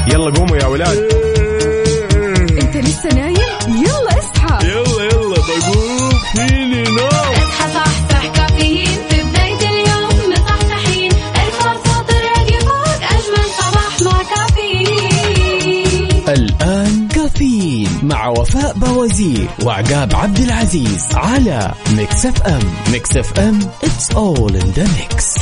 يلا قوموا يا ولاد. انت لسه نايم؟ يلا اصحى. يلا بقوم فيني نوم. اصحى صحصح كافيين في بداية اليوم مصحصحين. الفرصة تراقي فوق أجمل صباح مع كافيين. الآن كافيين مع وفاء بوازير وعقاب عبد العزيز على ميكس اف ام. ميكس اف ام it's all in the mix.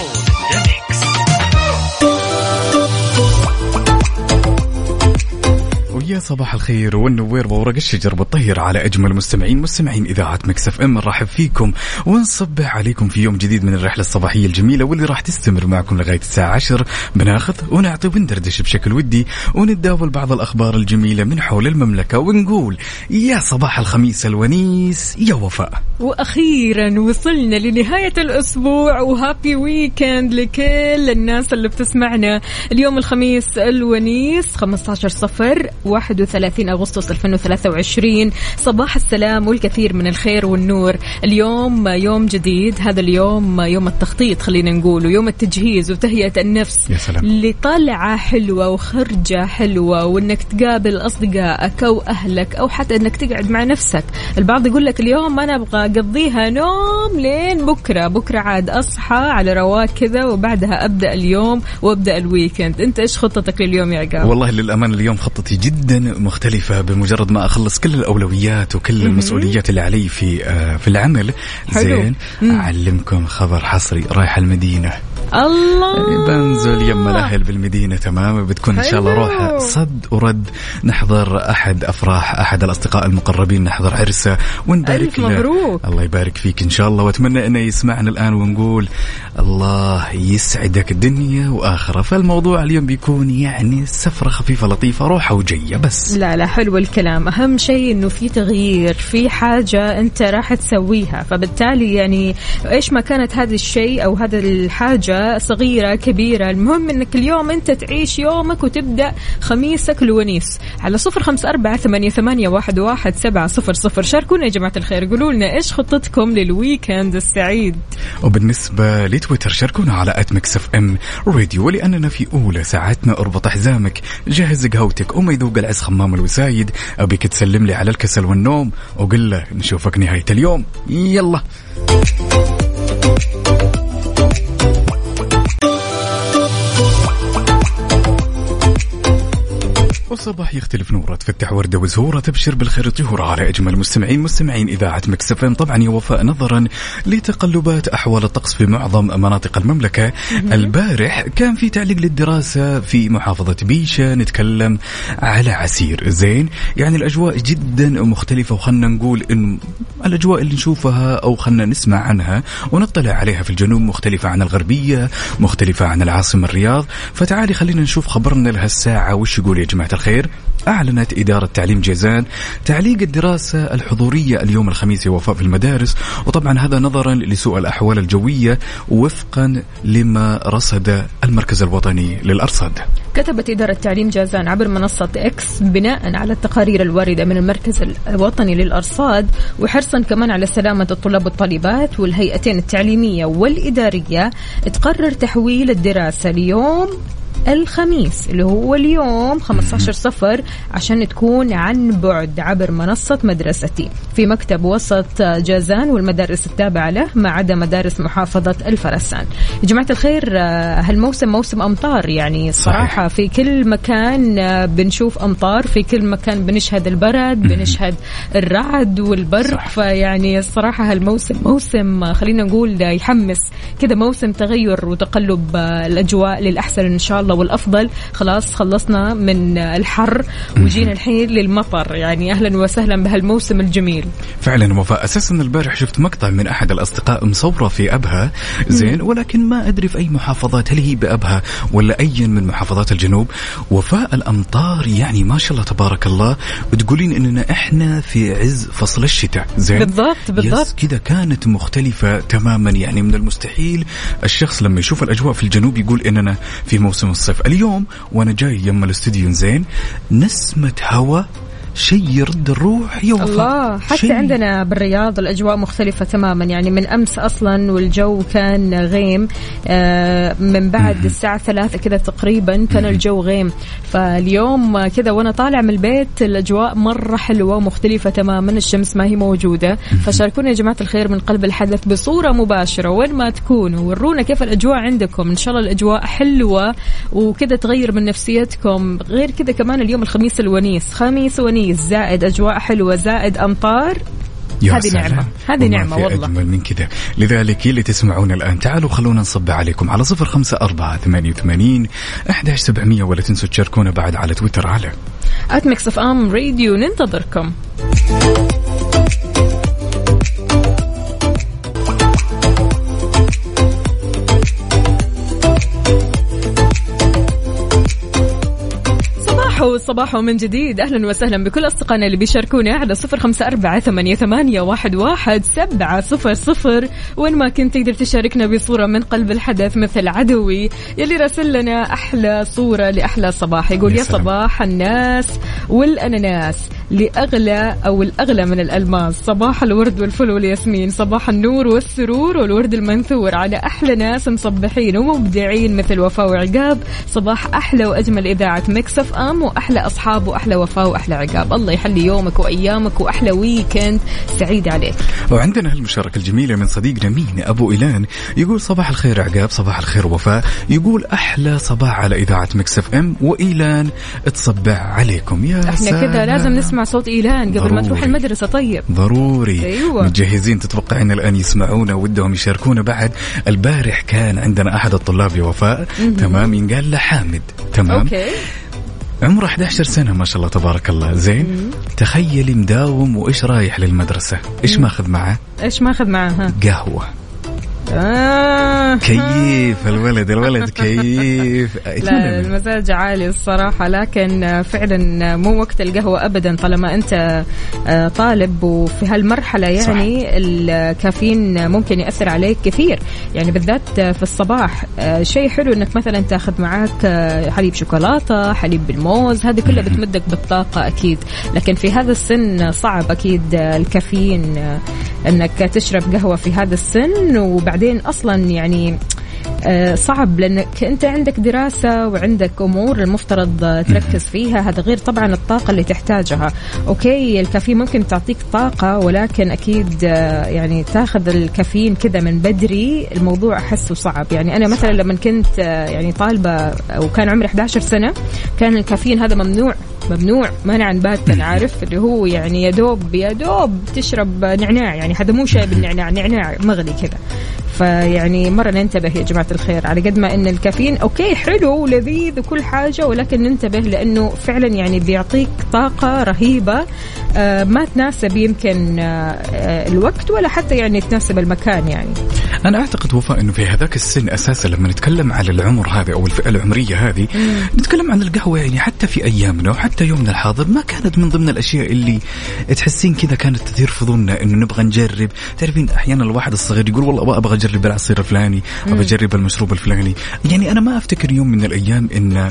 ويا صباح الخير والنوير وورق الشجر بالطير على أجمل مستمعين إذاعة ميكس اف ام. نرحب فيكم ونصبح عليكم في يوم جديد من الرحلة الصباحية الجميلة واللي راح تستمر معكم لغاية الساعة 10. بناخذ ونعطي وندردش بشكل ودي ونتداول بعض الأخبار الجميلة من حول المملكة ونقول يا صباح الخميس الونيس يا وفاء. وأخيرا وصلنا لنهاية الأسبوع وهابي ويكند لكل الناس اللي بتسمعنا. اليوم الخميس الونيس 15/31 أغسطس 2023. صباح السلام والكثير من الخير والنور. اليوم يوم جديد، هذا اليوم يوم التخطيط خلينا نقول، ويوم التجهيز وتهيئة النفس لطلعة حلوة وخرجة حلوة، وإنك تقابل أصدقائك أو أهلك أو حتى إنك تقعد مع نفسك. البعض يقول لك اليوم أنا أبغى أقضيها نوم لين بكرة عاد أصحى على رواق كذا وبعدها أبدأ اليوم وأبدأ الويكند. أنت إيش خطتك لليوم يا عقاب؟ والله للأمان اليوم خطتي جدا مختلفة. بمجرد ما أخلص كل الأولويات وكل المسؤوليات اللي علي في العمل زين أعلمكم خبر حصري. رايح المدينة، الله بنزل يم الأهل بالمدينة. تمام، بتكون إن شاء الله روحة صد ورد. نحضر أحد أفراح أحد الأصدقاء المقربين، نحضر عرسه ونبارك له. مبروك. الله يبارك فيك إن شاء الله، وأتمنى أنه يسمعنا الآن ونقول الله يسعدك الدنيا وآخرة. فالموضوع اليوم بيكون يعني سفرة خفيفة لطيفة، روحة وجية بس. لا حلو الكلام. أهم شيء إنه في تغيير، في حاجة أنت راح تسويها، فبالتالي يعني إيش ما كانت هذا الشيء أو هذا الحاجة صغيرة كبيرة، المهم إنك اليوم أنت تعيش يومك وتبدأ خميسك الونيس. على 0548811700 شاركونا يا جماعة الخير، قولوا لنا إيش خطتكم للويكند السعيد. وبالنسبة لتويتر شاركونا على @mixfmradio. ولأننا في أولى ساعتنا اربط حزامك، جهز قهوتك وما يذوق العز خمام الوسايد. أبيك تسلم لي على الكسل والنوم وقل له نشوفك نهاية اليوم. يلا والصباح يختلف نوره، تفتح وردة وزهورة، تبشر بالخير طهورة على أجمل مستمعين إذاعة ميكس اف ام. طبعا يا وفاء نظرا لتقلبات أحوال الطقس في معظم مناطق المملكة، البارح كان في تعليق للدراسة في محافظة بيشة، نتكلم على عسير زين. يعني الأجواء جدا مختلفة، وخلنا نقول إن الأجواء اللي نشوفها أو خلنا نسمع عنها ونطلع عليها في الجنوب مختلفة عن الغربية، مختلفة عن العاصمة الرياض. فتعالي خلينا نشوف خبرنا لهالساعة وش يقول يا جماعة الخير. أعلنت إدارة تعليم جيزان تعليق الدراسة الحضورية اليوم الخميس وفاء في المدارس، وطبعا هذا نظرا لسوء الأحوال الجوية وفقا لما رصد المركز الوطني للأرصاد. كتبت إدارة تعليم جازان عبر منصة إكس بناء على التقارير الواردة من المركز الوطني للأرصاد، وحرصا كمان على سلامة الطلاب والطالبات والهيئتين التعليمية والإدارية، تقرر تحويل الدراسة اليوم الخميس اللي هو اليوم 15/0 عشان تكون عن بعد عبر منصة مدرستي في مكتب وسط جازان والمدارس التابعة له ما عدا مدارس محافظة الفرسان. يا جماعة الخير هالموسم موسم أمطار، يعني صراحة في كل مكان بنشوف أمطار، في كل مكان بنشهد البرد، بنشهد الرعد والبرق. فيعني الصراحة هالموسم موسم خلينا نقول يحمس كذا، موسم تغير وتقلب الأجواء للأحسن إن شاء الله والأفضل. خلاص خلصنا من الحر وجينا الحين للمطر، يعني أهلا وسهلا بهالموسم الجميل. فعلا وفاء، أساسا البارح شفت مقطع من أحد الأصدقاء مصورة في أبها زين، ولكن ما أدري في أي محافظات، هل هي بأبها ولا أي من محافظات الجنوب. وفاء الأمطار يعني ما شاء الله تبارك الله، بتقولين إننا إحنا في عز فصل الشتاء زين. بالضبط كذا كانت مختلفة تماما. يعني من المستحيل الشخص لما يشوف الأجواء في الجنوب يقول إننا في موسم الصيف. اليوم وأنا جاي يم الاستوديو زين، نسمة هواء شيء يرد الروح يا وفاء. الله، حتى عندنا بالرياض الأجواء مختلفة تماما. يعني من أمس أصلا والجو كان غيم، من بعد الساعة 3 كذا تقريبا كان الجو غيم. فاليوم كذا وأنا طالع من البيت الأجواء مرة حلوة مختلفة تماما، الشمس ما هي موجودة. فشاركونا يا جماعة الخير من قلب الحدث بصورة مباشرة وين ما تكونوا، ورونا كيف الأجواء عندكم. إن شاء الله الأجواء حلوة وكذا تغير من نفسيتكم. غير كذا كمان اليوم الخميس الونيس، خميس ونيس زائد أجواء حلوة زائد أمطار. هذه نعمة، هذه نعمة والله. أجمل من كذا. لذلك اللي تسمعون الآن تعالوا خلونا نصب عليكم على 0548811700 ولا تنسوا تشاركونا بعد على تويتر على @mixfm راديو. ننتظركم. صباحو من جديد. أهلا وسهلا بكل أصدقائنا اللي بيشاركونا على 0548811700 وين ما كنت تقدر تشاركنا بصورة من قلب الحدث مثل عدوي يلي راسل لنا أحلى صورة لأحلى صباح. يقول يا صباح الناس والأناناس لأغلى أو الأغلى من الألماس، صباح الورد والفل والياسمين، صباح النور والسرور والورد المنثور على أحلى ناس مصبحين ومبدعين مثل وفاء وعقاب. صباح أحلى وأجمل إذاعة ميكس اف ام وأحلى أصحاب وأحلى وفاء وأحلى عقاب. الله يحلي يومك وأيامك وأحلى ويكند سعيد عليك. وعندنا هالمشاركة الجميلة من صديقنا مين أبو إيلان، يقول صباح الخير عقاب، صباح الخير وفاء، يقول أحلى صباح على إذاعة ميكس اف ام وإيلان تصبح عليكم. يا احنا كذا لازم نسمع صوت إيلان قبل ما تروح المدرسة. طيب ضروري. أيوة. متجهزين تتوقعين الآن يسمعونا ودهم يشاركونا بعد. البارح كان عندنا أحد الطلاب يا وفاء، تمام، ينقال له حامد، تمام، أوكي، عمره 11 سنة ما شاء الله تبارك الله، زين. تخيلي مداوم وإيش رايح للمدرسة، إيش ماخذ معه؟ إيش ماخذ معه؟ قهوة. كيف الولد كيف. لا المزاج عالي الصراحة، لكن فعلا مو وقت القهوة أبدا طالما أنت طالب وفي هالمرحلة. يعني صح. الكافيين ممكن يأثر عليك كثير، يعني بالذات في الصباح. شيء حلو أنك مثلا تاخذ معك حليب شوكولاتة، حليب بالموز، هذه كلها بتمدك بالطاقة أكيد. لكن في هذا السن صعب أكيد الكافيين أنك تشرب قهوة في هذا السن. وبعدين أصلا يعني صعب لأنك أنت عندك دراسة وعندك أمور المفترض تركز فيها، هذا غير طبعا الطاقة اللي تحتاجها. أوكي الكافيين ممكن تعطيك طاقة، ولكن أكيد يعني تاخذ الكافيين كذا من بدري الموضوع أحسه صعب. يعني أنا مثلا لما كنت يعني طالبة وكان عمري 11 سنة كان الكافيين هذا ممنوع منعا باتا، عارف اللي هو يعني يا دوب تشرب نعناع، يعني هذا مو شاي بالنعناع، نعناع مغلي كذا. فيعني مرة ننتبه يا جماعة الخير، على قد ما إن الكافيين أوكي حلو ولذيذ وكل حاجة، ولكن ننتبه لأنه فعلا يعني بيعطيك طاقة رهيبة ما تناسب يمكن الوقت ولا حتى يعني تناسب المكان. يعني أنا أعتقد وفاء إنه في هذاك السن أساسا لما نتكلم على العمر هذا أو الفئة العمرية هذه نتكلم عن القهوة، يعني حتى في أيامنا وحتى يومنا الحاضر ما كانت من ضمن الأشياء اللي تحسين كذا كانت تثير فضولنا إنه نبغى نجرب. تعرفين أحيانا الواحد الصغير يقول والله أبغى أجرب العصير الفلاني، أبغى أجرب المشروب الفلاني. يعني أنا ما أفتكر يوم من الأيام إن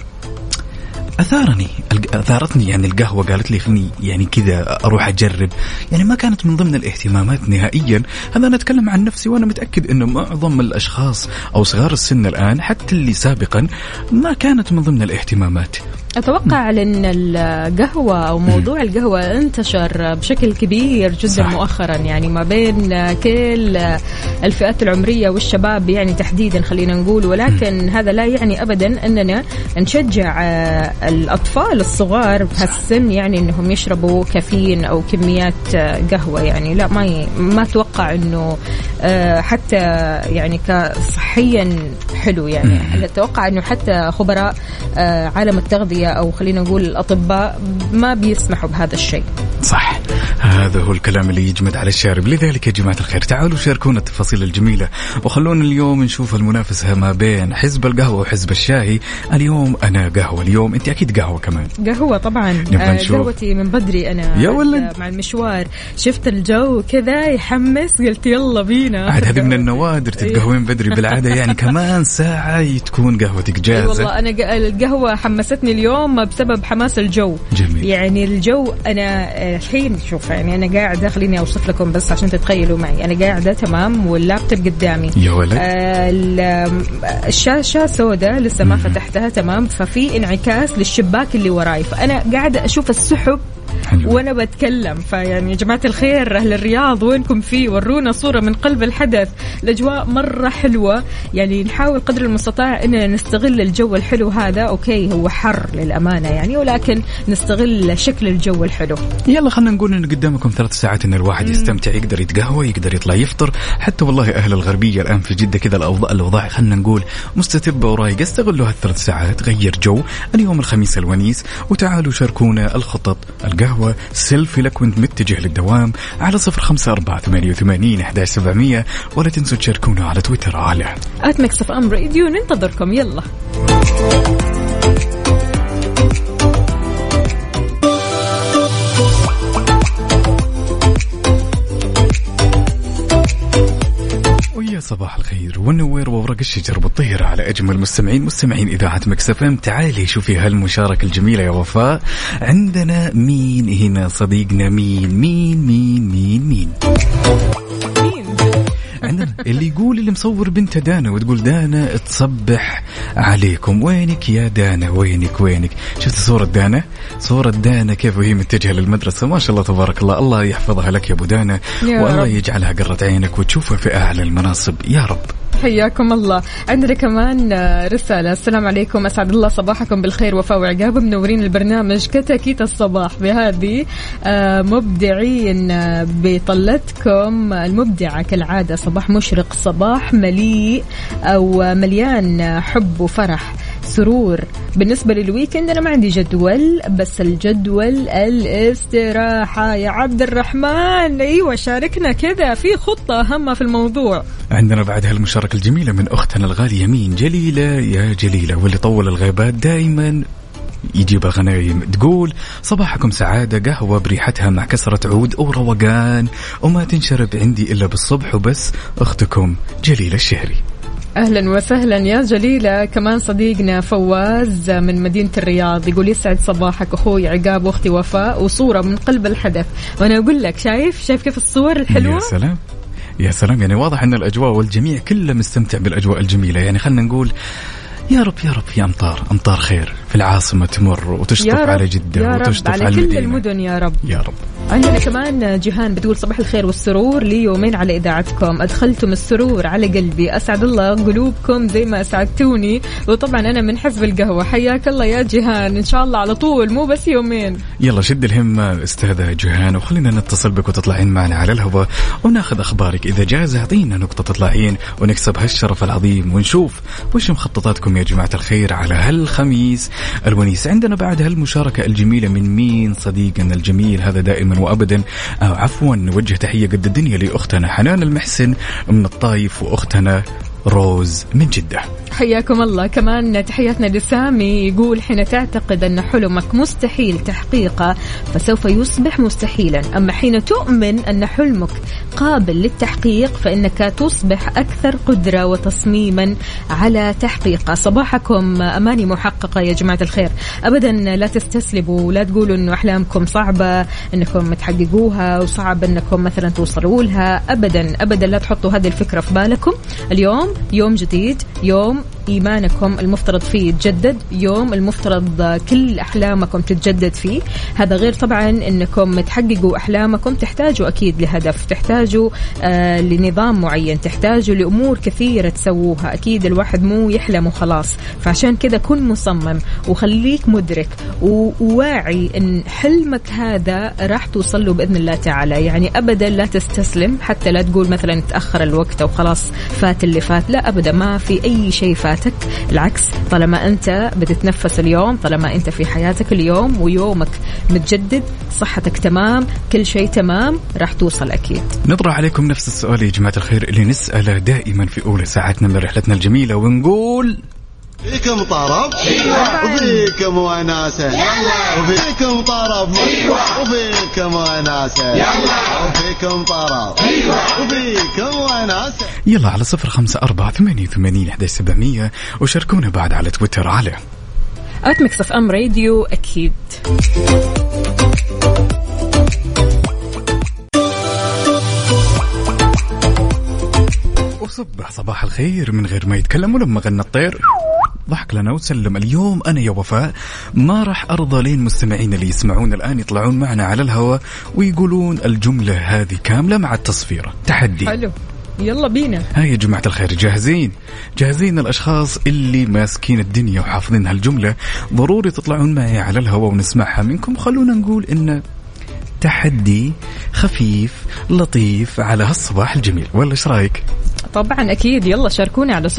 أثارتني يعني القهوة، قالت لي خلني يعني كذا أروح أجرب. يعني ما كانت من ضمن الاهتمامات نهائيا. هذا أنا أتكلم عن نفسي، وأنا متأكد إنه معظم الأشخاص أو صغار السن الآن حتى اللي سابقا ما كانت من ضمن الاهتمامات. أتوقع أن القهوة أو موضوع القهوة انتشر بشكل كبير جدا صح. مؤخرا يعني ما بين كل الفئات العمرية والشباب يعني تحديدا خلينا نقول. ولكن هذا لا يعني أبدا أننا نشجع الأطفال الصغار بهالسن يعني أنهم يشربوا كافيين أو كميات قهوة. يعني لا ما أتوقع أنه حتى يعني كصحيا حلو. يعني أتوقع أنه حتى خبراء عالم التغذية أو خلينا نقول الأطباء ما بيسمحوا بهذا الشيء. صح، هذا هو الكلام اللي يجمد على الشارب. لذلك يا جماعة الخير تعالوا شاركونا التفاصيل الجميلة، وخلونا اليوم نشوف المنافسة ما بين حزب القهوة وحزب الشاي. اليوم أنا قهوة، اليوم أنت أكيد قهوة كمان. قهوة طبعا. قهوتي من بدري أنا يا ولد مع المشوار، شفت الجو كذا يحمس قلت يلا بينا. عاد هذه من النوادر تتقهوين بدري بالعادة، يعني كمان ساعة تكون قهوتك جاهزة. والله أنا القهوة حمستني اليوم بسبب حماس الجو. جميل. يعني الجو أنا الحين شوف، يعني أنا قاعدة، خليني أوصف لكم بس عشان تتخيلوا معي. أنا قاعدة تمام واللابتوب قدامي يا ولد. الشاشة سوداء لسه ما فتحتها تمام، ففي انعكاس للشباك اللي وراي، فأنا قاعدة أشوف السحب وانا بتكلم. فيعني يا جماعة الخير أهل الرياض وينكم فيه؟ ورونا صورة من قلب الحدث. الأجواء مرة حلوة، يعني نحاول قدر المستطاع إننا نستغل الجو الحلو هذا. أوكي هو حر للأمانة يعني، ولكن نستغل شكل الجو الحلو. يلا خلنا نقول إن قدامكم 3 ساعات إن الواحد يستمتع، يقدر يتقهوى، يقدر يطلع يفطر. حتى والله أهل الغربية الآن في جدة كذا الأوضاع خلنا نقول مستتبة ورايقة. استغلوا هال3 ساعات، غير جو. اليوم الخميس الونيس، وتعالوا شاركونا الخطط. القهوة سيلفي لك وانت متجه للدوام على 0548811700، ولا تنسوا تشاركونا على تويتر على @mixfm راديو. ننتظركم يلا. صباح الخير والنوير وورق الشجر بالطير على أجمل مستمعين إذاعة ميكس اف ام. تعالي شوفي هالمشاركة الجميلة يا وفاء. عندنا مين هنا صديقنا؟ مين عندنا اللي يقول اللي مصور بنت دانا، وتقول دانا تصبح عليكم. وينك يا دانا؟ وينك؟ شفت صورة دانا كيف وهي متجهة للمدرسة؟ ما شاء الله تبارك الله. الله يحفظها لك يا أبو دانا، والله يجعلها قرة عينك وتشوفها في أعلى المناصب يا رب. حياكم الله. عندنا كمان رسالة: السلام عليكم، أسعد الله صباحكم بالخير وفاء وعقاب، منورين البرنامج كتاكيت الصباح بهذه. مبدعين بطلتكم المبدعة كالعادة. صباح مشرق، صباح مليء أو مليان حب وفرح سرور. بالنسبة للويكند أنا ما عندي جدول، بس الجدول الاستراحة يا عبد الرحمن. أيوة شاركنا كذا في خطة هامة في الموضوع. عندنا بعد هالمشاركة الجميلة من أختنا الغالية مين؟ جليلة. يا جليلة، واللي طول الغيبات دائما يجيب غنايم. تقول صباحكم سعادة، قهوة بريحتها مع كسرة عود وروقان، وما تنشرب عندي إلا بالصبح وبس. أختكم جليلة الشهري. أهلا وسهلا يا جليلة. كمان صديقنا فواز من مدينة الرياض يقول يسعد صباحك أخوي عقاب وأختي وفاء، وصورة من قلب الحدث. وأنا أقول لك شايف كيف الصور الحلوة؟ يا سلام يعني واضح أن الأجواء والجميع كله مستمتع بالأجواء الجميلة. يعني خلنا نقول يا رب يا أمطار خير في العاصمة تمر وتشطف على جدة وتشطف على كل المدينة. المدن يا رب. عندنا عندنا كمان جيهان بتقول صباح الخير والسرور، لي يومين على إذاعتكم أدخلتم السرور على قلبي، أسعد الله قلوبكم زي ما أسعدتوني. وطبعا أنا من حزب القهوة. حياك الله يا جيهان، إن شاء الله على طول مو بس يومين. يلا شد الهمة أستاذة جيهان، وخلينا نتصل بك وتطلعين معنا على الهواء وناخذ أخبارك. إذا جاهزة أعطينا نقطة تطلعين ونكسب هالشرف العظيم، ونشوف وش مخططاتكم يا جماعة الخير على هالخميس الونيس. عندنا بعد هالمشاركة الجميلة من مين؟ صديقنا الجميل هذا دائما وأبدا، عفوا نوجه تحية قد الدنيا لأختنا حنان المحسن من الطايف، وأختنا روز من جدة. حياكم الله. كمان تحياتنا لسامي يقول حين تعتقد أن حلمك مستحيل تحقيقه فسوف يصبح مستحيلا، أما حين تؤمن أن حلمك قابل للتحقيق فإنك تصبح أكثر قدرة وتصميما على تحقيقه. صباحكم أماني محققة يا جماعة الخير. أبدا لا تستسلموا، لا تقولوا أنه أحلامكم صعبة أنكم تحققوها وصعب أنكم مثلا توصلوا لها. أبدا لا تحطوا هذه الفكرة في بالكم. اليوم يوم جديد، يوم إيمانكم المفترض فيه يتجدد، يوم المفترض كل أحلامكم تتجدد فيه. هذا غير طبعا أنكم تحققوا أحلامكم تحتاجوا أكيد لهدف، تحتاجوا لنظام معين، تحتاجوا لأمور كثيرة تسووها. أكيد الواحد مو يحلم وخلاص، فعشان كذا كن مصمم وخليك مدرك وواعي أن حلمك هذا راح توصل له بإذن الله تعالى. يعني أبدا لا تستسلم، حتى لا تقول مثلا تأخر الوقت أو خلاص فات اللي فات، لا أبدا، ما في أي شيء فات. حياتك. العكس، طالما أنت بتتنفس اليوم، طالما أنت في حياتك اليوم ويومك متجدد، صحتك تمام، كل شيء تمام، راح توصل أكيد. نطرح عليكم نفس السؤال يا جماعة الخير اللي نسأله دائما في أولى ساعتنا من رحلتنا الجميلة، ونقول فيكم طرب وفيكم وناسة، وفيكم طرب وفيكم وناسة، وفيكم طرب وفيكم وناسة. يلا على 0548811700 وشاركونا بعد على تويتر على @mixfm راديو. أكيد وصبح صباح الخير من غير ما يتكلم، ولما غنى الطير ضحك لنا وسلم. اليوم أنا يا وفاء ما راح أرضى لين مستمعين اللي يسمعون الآن يطلعون معنا على الهواء ويقولون الجملة هذه كاملة مع التصفيرة. تحدي حلو، يلا بينا. هاي يا جماعة الخير، جاهزين الأشخاص اللي ماسكين الدنيا وحافظين هالجملة؟ ضروري تطلعون معي على الهواء ونسمعها منكم. خلونا نقول إن تحدي خفيف لطيف على هالصباح الجميل، ولا إيش رأيك؟ طبعا أكيد، يلا شاركونا على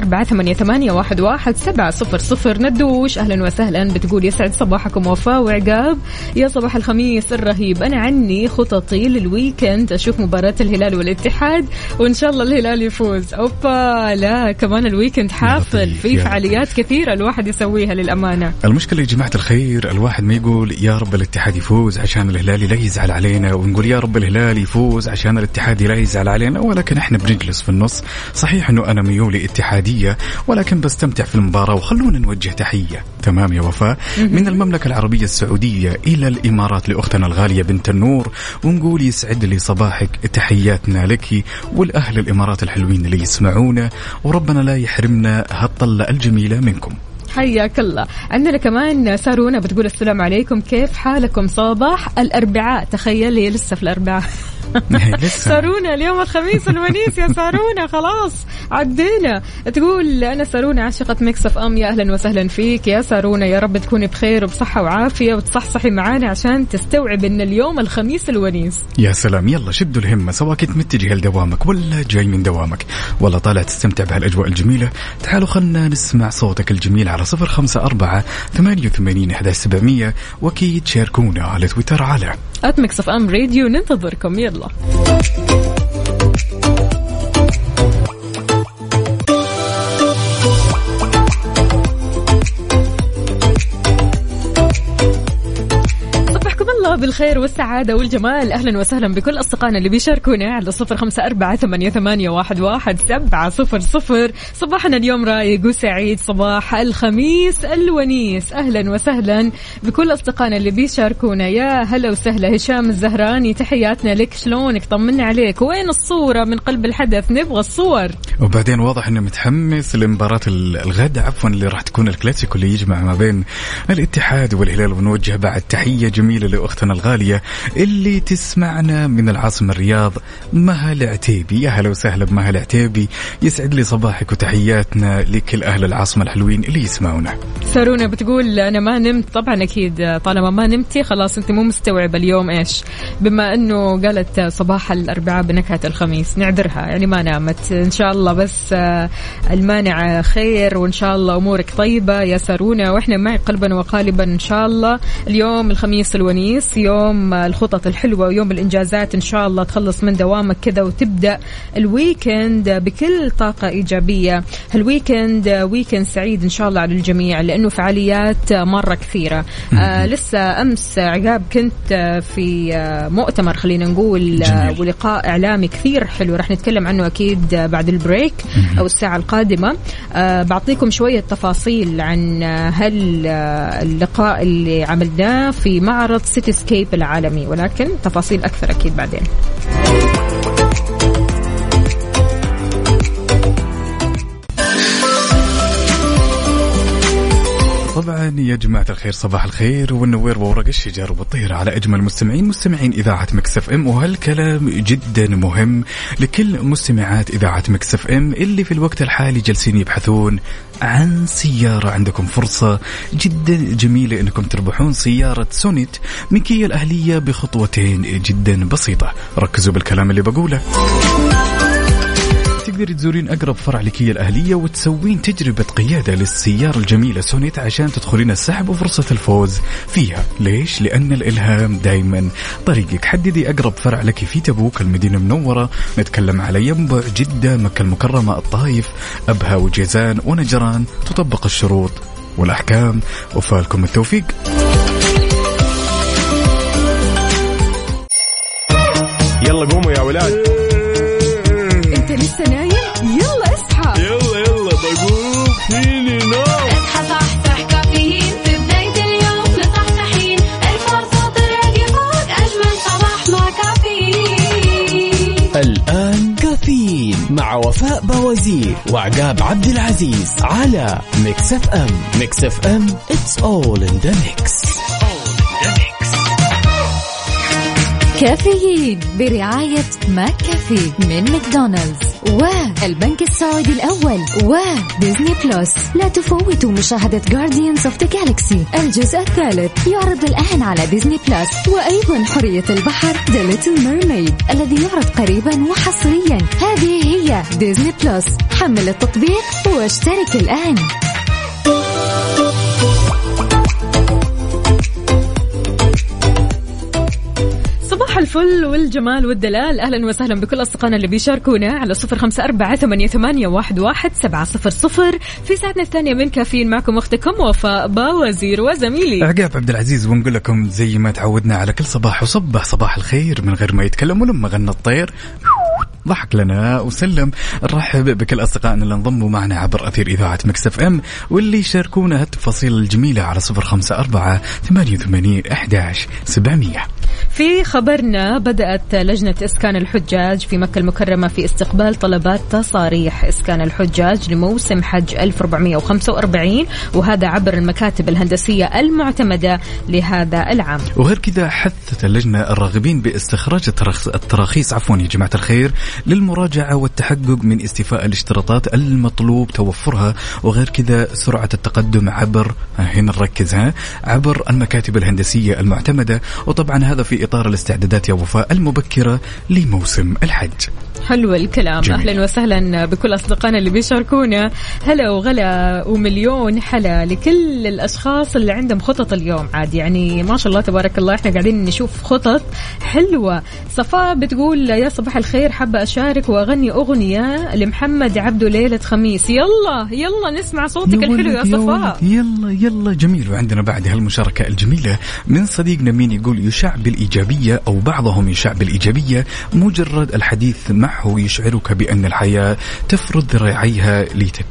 0548811700. ندوش أهلا وسهلا، بتقول يسعد صباحكم وفاء وعقاب، يا صباح الخميس الرهيب. أنا عني خططي للويكند، أشوف مباراة الهلال والاتحاد وإن شاء الله الهلال يفوز. أوبا، لا كمان الويكند حافل في فعاليات كثيرة الواحد يسويها للأمانة. المشكلة يا جماعة الخير الواحد ما يقول يا رب الاتحاد يفوز عشان الهلال لا يزعل علينا، ونقول يا رب الهلال يفوز عشان الاتحاد لا يزعل علينا، ولكن احنا بنجلس في النص. صحيح انه انا ميولي اتحادية ولكن بستمتع في المباراة. وخلونا نوجه تحية تمام يا وفاء من المملكة العربية السعودية الى الامارات لاختنا الغالية بنت النور، ونقول يسعد لي صباحك، تحياتنا لك والاهل الامارات الحلوين اللي يسمعونا، وربنا لا يحرمنا هالطلة الجميلة منكم. حياك الله. عندنا كمان سارونا بتقول السلام عليكم، كيف حالكم صباح الأربعاء؟ تخيل هي لسه في الأربعاء. سارونا اليوم الخميس الونيس يا سارونا، خلاص عدينا. تقول أنا سارونا عاشقة ميكس اف ام. يا أهلا وسهلا فيك يا سارونا، يا رب تكوني بخير وبصحة وعافية وتصحصحي معانا عشان تستوعب إن اليوم الخميس الونيس. يا سلام، يلا شدوا الهمة، سواء كنت متجه لدوامك ولا جاي من دوامك ولا طالع تستمتع بهالأجواء الجميلة، تعالوا خلنا نسمع صوتك الجميل على 0548811700، وأكيد شاركونا على تويتر على @mixfm راديو. ننتظركم، يلا. بالخير والسعادة والجمال. أهلا وسهلا بكل أصدقائنا اللي بيشاركونا على 0548811700. صباحنا اليوم رايق وسعيد، صباح الخميس الونيس. أهلا وسهلا بكل أصدقائنا اللي بيشاركونا. يا هلا وسهلا هشام الزهراني، تحياتنا لك، شلونك؟ طمنا عليك، وين الصورة من قلب الحدث؟ نبغى الصور. وبعدين واضح انه متحمس لمباراة الغد اللي راح تكون الكلاسيكو اللي يجمع ما بين الاتحاد والهلال. ونوجه بعد تحية جميلة لأختنا الغالية اللي تسمعنا من العاصمة الرياض، مها العتيبي. يا هلا وسهلا بمها العتيبي، يسعد لي صباحك، وتحياتنا لكل أهل العاصمة الحلوين اللي يسمعونا. سارونا بتقول أنا ما نمت. طبعا أكيد طالما ما نمتي خلاص أنت مو مستوعبة اليوم إيش، بما أنه قالت صباح الأربعاء بنكهة الخميس، نعذرها يعني ما نامت. إن شاء الله بس المانع خير، وإن شاء الله أمورك طيبة يا سارونا، وإحنا معك قلبا وقالبا إن شاء الله. اليوم الخميس الونيس، يوم الخطط الحلوة ويوم الإنجازات. إن شاء الله تخلص من دوامك كذا وتبدأ الويكند بكل طاقة إيجابية. الويكند ويكند سعيد إن شاء الله على الجميع، لأنه فعاليات مرة كثيرة. لسه أمس عقاب كنت في مؤتمر خلينا نقول ولقاء إعلامي كثير حلو، رح نتكلم عنه أكيد بعد البريك أو الساعة القادمة. بعطيكم شوية تفاصيل عن اللقاء اللي عملناه في معرض سيتي سكيب العالمي، ولكن تفاصيل أكثر أكيد بعدين. طبعا يا جماعة الخير، صباح الخير والنوير وورق الشجر وبالطير على أجمل مستمعين إذاعة ميكس اف ام. وهالكلام جدا مهم لكل مستمعات إذاعة ميكس اف ام اللي في الوقت الحالي جالسين يبحثون عن سيارة. عندكم فرصة جدا جميلة إنكم تربحون سيارة سونيت من كيا الأهلية بخطوتين جدا بسيطة. ركزوا بالكلام اللي بقوله. تقدر تزورين أقرب فرع لكيا الأهلية وتسوين تجربة قيادة للسيارة الجميلة سونيت عشان تدخلين السحب وفرصة الفوز فيها. ليش؟ لأن الإلهام دايما طريقك. حددي أقرب فرع لك في تبوك، المدينة المنورة، نتكلم على ينبع، جدة، مكة المكرمة، الطائف، أبها وجيزان ونجران. تطبق الشروط والأحكام. وفالكم التوفيق. يلا قوموا يا ولاد. انت لسه نايم؟ يلا اصحى. يلا بقوم فيني نوم. اصحى صحصح كافيين في بداية اليوم مصحصحين الفرصة تراك فوق أجمل صباح مع كافيين. الآن كافيين مع وفاء بوازير وعقاب عبد العزيز على ميكس اف ام. ميكس اف ام it's all in the mix. كافيين برعاية ماك كافي من ماكدونالدز والبنك السعودي الأول وديزني بلس. لا تفوتوا مشاهدة Guardians of the Galaxy الجزء الثالث، يعرض الآن على ديزني بلس. وأيضا حرية البحر The Little Mermaid الذي يعرض قريبا وحصريا. هذه هي ديزني بلس، حمل التطبيق واشترك الآن. صباح الفل والجمال والدلال. أهلا وسهلا بكل أصدقائنا اللي بيشاركونا على 0548811700 في ساعتنا الثانية من كافيين. معكم أختكم وفاء باوزير وزميلي عقاب عبد العزيز، ونقول لكم زي ما تعودنا على كل صباح وصبح صباح الخير من غير ما يتكلم. ولما غنى الطير ضحك لنا وسلم. نرحب بكل أصدقائنا اللي انضموا معنا عبر أثير إذاعة ميكس اف ام واللي يشاركونا هالتفاصيل الجميلة على 0548811700. في خبرنا بدأت لجنة إسكان الحجاج في مكة المكرمة في استقبال طلبات تصاريح إسكان الحجاج لموسم حج 1445، وهذا عبر المكاتب الهندسية المعتمدة لهذا العام. وغير كذا حثت اللجنة الراغبين باستخراج التراخيص يا جماعة الخير للمراجعة والتحقق من استيفاء الاشتراطات المطلوب توفرها. وغير كذا سرعة التقدم عبر، هنا نركز، عبر المكاتب الهندسية المعتمدة. وطبعا هذا في إطار الاستعدادات يا وفاء المبكرة لموسم الحج. حلو الكلام. جميل. أهلا وسهلا بكل أصدقائنا اللي بيشاركونا. هلا وغلا ومليون حلا لكل الأشخاص اللي عندهم خطط اليوم. عاد يعني ما شاء الله تبارك الله احنا قاعدين نشوف خطط حلوة. صفاء بتقول يا صباح الخير، حابة أشارك وأغني أغنية لمحمد عبده ليلة خميس. يلا نسمع صوتك الحلو يا صفاء. يلا جميل. وعندنا بعد هالمشاركة الجميلة من صديقنا مين يقول يشع بالإيجابية، أو بعضهم يشع بالإيجابية، مجرد الحديث معه يشعرك بأن الحياة تفرض ذراعيها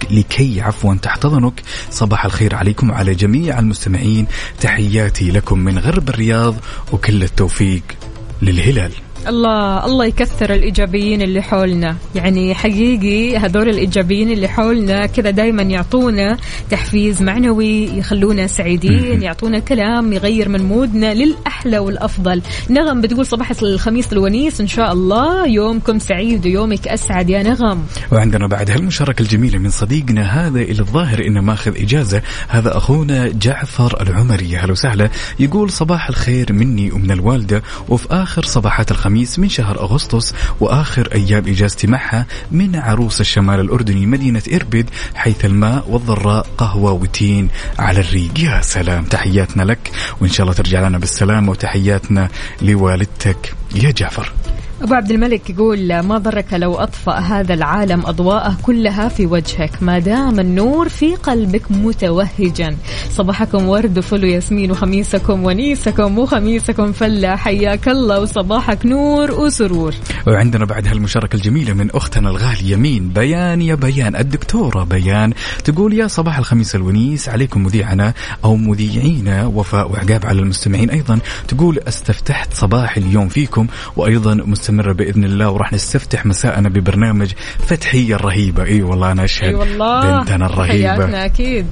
لكي تحتضنك. صباح الخير عليكم وعلى جميع المستمعين، تحياتي لكم من غرب الرياض وكل التوفيق للهلال. الله يكثر الإيجابيين اللي حولنا، يعني حقيقي هذول الإيجابيين اللي حولنا كذا دايما يعطونا تحفيز معنوي، يخلونا سعيدين، يعطونا كلام يغير من مودنا للأحلى والأفضل. نغم بتقول صباح الخميس الونيس، إن شاء الله يومكم سعيد ويومك أسعد يا نغم. وعندنا بعد هالمشاركة الجميلة من صديقنا هذا اللي الظاهر إنه ماخذ إجازة، هذا أخونا جعفر العمري. هلا وسهلا. يقول صباح الخير مني ومن الوالدة، وفي آخر صباحات الخميس من شهر أغسطس وآخر أيام إجازتي معها من عروس الشمال الأردني مدينة إربد، حيث الماء والضراء قهوة وتين على الريق. يا سلام، تحياتنا لك وإن شاء الله ترجع لنا بالسلامة، وتحياتنا لوالدتك يا جعفر. أبو عبد الملك يقول ما ضرك لو أطفأ هذا العالم أضواءه كلها في وجهك، ما دام النور في قلبك متوهجا. صباحكم ورد وفل وياسمين، وخميسكم ونيسكم وخميسكم فلة، حياك الله وصباحك نور وسرور. وعندنا بعد هالمشاركة الجميلة من أختنا الغالية مين بيان، يا بيان الدكتورة بيان، تقول يا صباح الخميس الونيس عليكم مذيعنا أو مذيعينا وفاء وعقاب، على المستمعين أيضا. تقول استفتحت صباح اليوم فيكم، وأيضا مستمرة بإذن الله، وراح نستفتح مساءنا ببرنامج فتحية الرهيبة. أي والله أنا أشهد بنتنا الرهيبة أكيد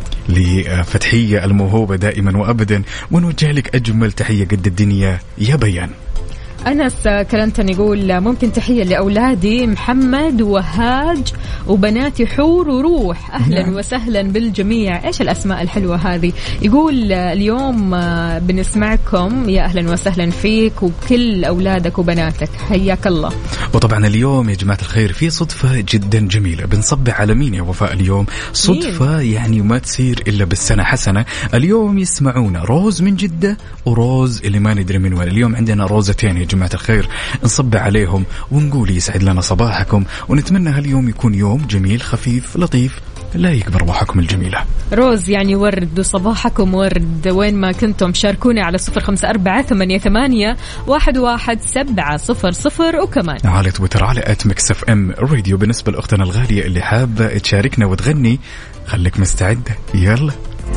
لفتحية الموهوبة دائما وأبدا، ونوجه لك أجمل تحية قد الدنيا يا بيان. أنس كلنتن يقول ممكن تحية لأولادي محمد وهاج وبناتي حور وروح. أهلا وسهلا بالجميع. إيش الأسماء الحلوة هذه؟ يقول اليوم بنسمعكم، يا أهلا وسهلا فيك وكل أولادك وبناتك، حياك الله. وطبعا اليوم يا جماعة الخير في صدفة جدا جميلة، بنصبح على مين يا وفاء اليوم؟ صدفة يعني ما تصير إلا بالسنة حسنة. اليوم يسمعونا روز من جدة وروز اللي ما ندري من وين. اليوم عندنا روزتين يا جماعة الخير، نصبح عليهم ونقول يسعد لنا صباحكم، ونتمنى هاليوم يكون يوم جميل خفيف لطيف لا يكبر روحكم الجميلة. روز يعني ورد وصباحكم ورد. وين ما كنتم شاركوني على 0548811700 وكمان على تويتر على @mixfm radio. بالنسبة لأختنا الغالية اللي حابة تشاركنا وتغني خليك مستعدة، يلا.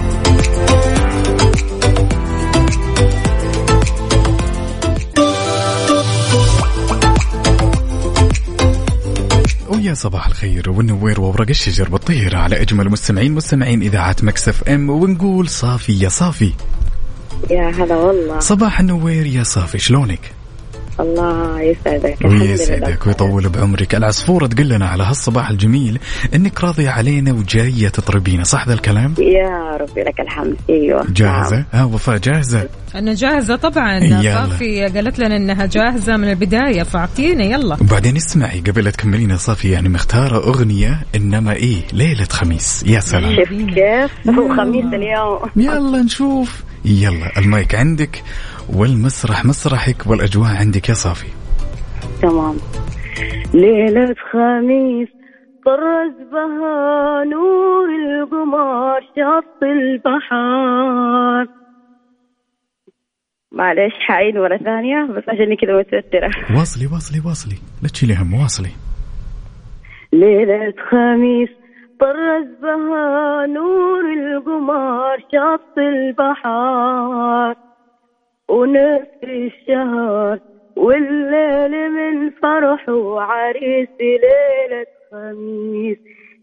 ويا صباح الخير والنوير وورق الشجر بالطير على أجمل مستمعين إذاعة مكس اف ام، ونقول صافي يا صافي. يا هلا والله. صباح النوير يا صافي، شلونك؟ الله يسعدك. ويسعدك ويطول بعمرك. العصفورة تقول لنا على هالصباح الجميل انك راضية علينا وجاية تطربينا، صح ذا الكلام؟ يا ربي لك الحمد. ايوه جاهزة؟ وفاء جاهزة؟ أنا جاهزة طبعا. صافي قالت لنا إنها جاهزة من البداية، فاعطينا يلا. وبعدين اسمعي قبل لا تكملين صافي، يعني مختارة أغنية إنما ليلة خميس. يا سلام كيف هو خميس اليوم. يلا نشوف. يلا المايك عندك والمسرح مسرحك والأجواء عندك يا صافي. تمام. ليلة خميس طرز بها نور القمر شط البحر. معلش حعيد مرة ثانية بس عشان كذا متوترة. واصلي لا تشيلي هم، واصلي. ليلة خميس طرز بها نور القمر شط البحر ونصف الشهر والليل من فرح وعريس. ليلة خميس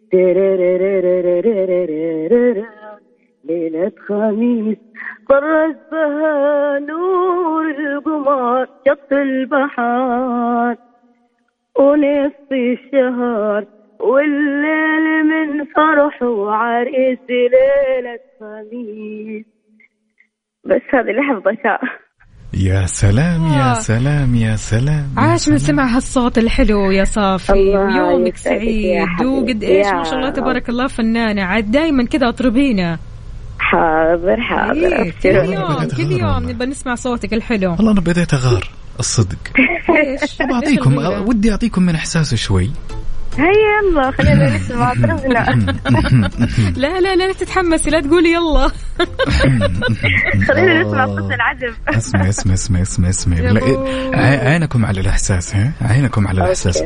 ليلة خميس طرز بها نور القمر شط البحر ونصف الشهر والليل من فرح وعريس. ليلة خميس. بس هذا اللي حفظتها. يا سلام يا سلام يا سلام. عاش من سمع هالصوت الحلو يا صافي، ويومك سعيد وقد ايش ما شاء الله تبارك الله فنانة. عاد دايما كذا اطربينا. حاضر كل يوم نبى نسمع صوتك الحلو. والله أنا بديت أغار الصدق. بعطيكم ودي أعطيكم من إحساسه شوي. هيا يلا خلينا نسمع طربنا. لا تتحمسي، لا تقولي يلا. خلينا نسمع صوت العزف. اسمع عينكم على الإحساس، عينكم على الإحساس.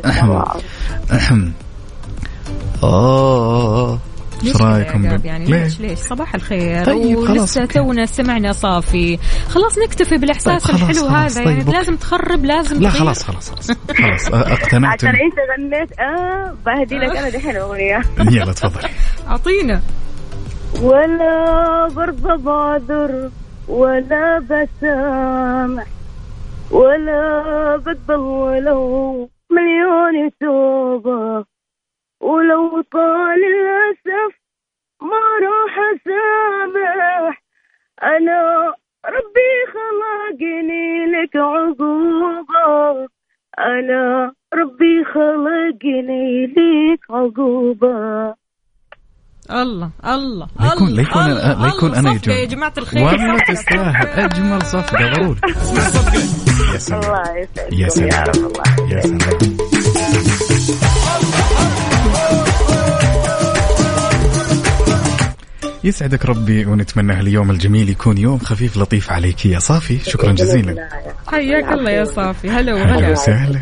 ايش رايكم يعني ليش صباح الخير؟ طيب ولسه تونا سمعنا صافي، خلاص نكتفي بالاحساس طيب الحلو هذا. طيب يعني لازم تخرب لازم لا خلاص اقتنعت. عشان انت غنيت بهدي لك انا دحين اغنيه. يلا تفضلي اعطينا. ولا برضى بعذر ولا بسامح ولا بقبل ولو مليون توبه، ولو طال الأسف ما راح أسامح. أنا ربي خلقني لك عقوبة، أنا ربي خلقني لك عقوبة. الله لا يكون أنا يا جماعة الخير. والله تستاهل أجمل صفقة ضروري. يا سلام الله يا سلام يا رب الله يا سلام. يسعدك ربي، ونتمنى اليوم الجميل يكون يوم خفيف لطيف عليك يا صافي. شكرا جزيلا. حياك الله يا صافي. هلا وسهلا.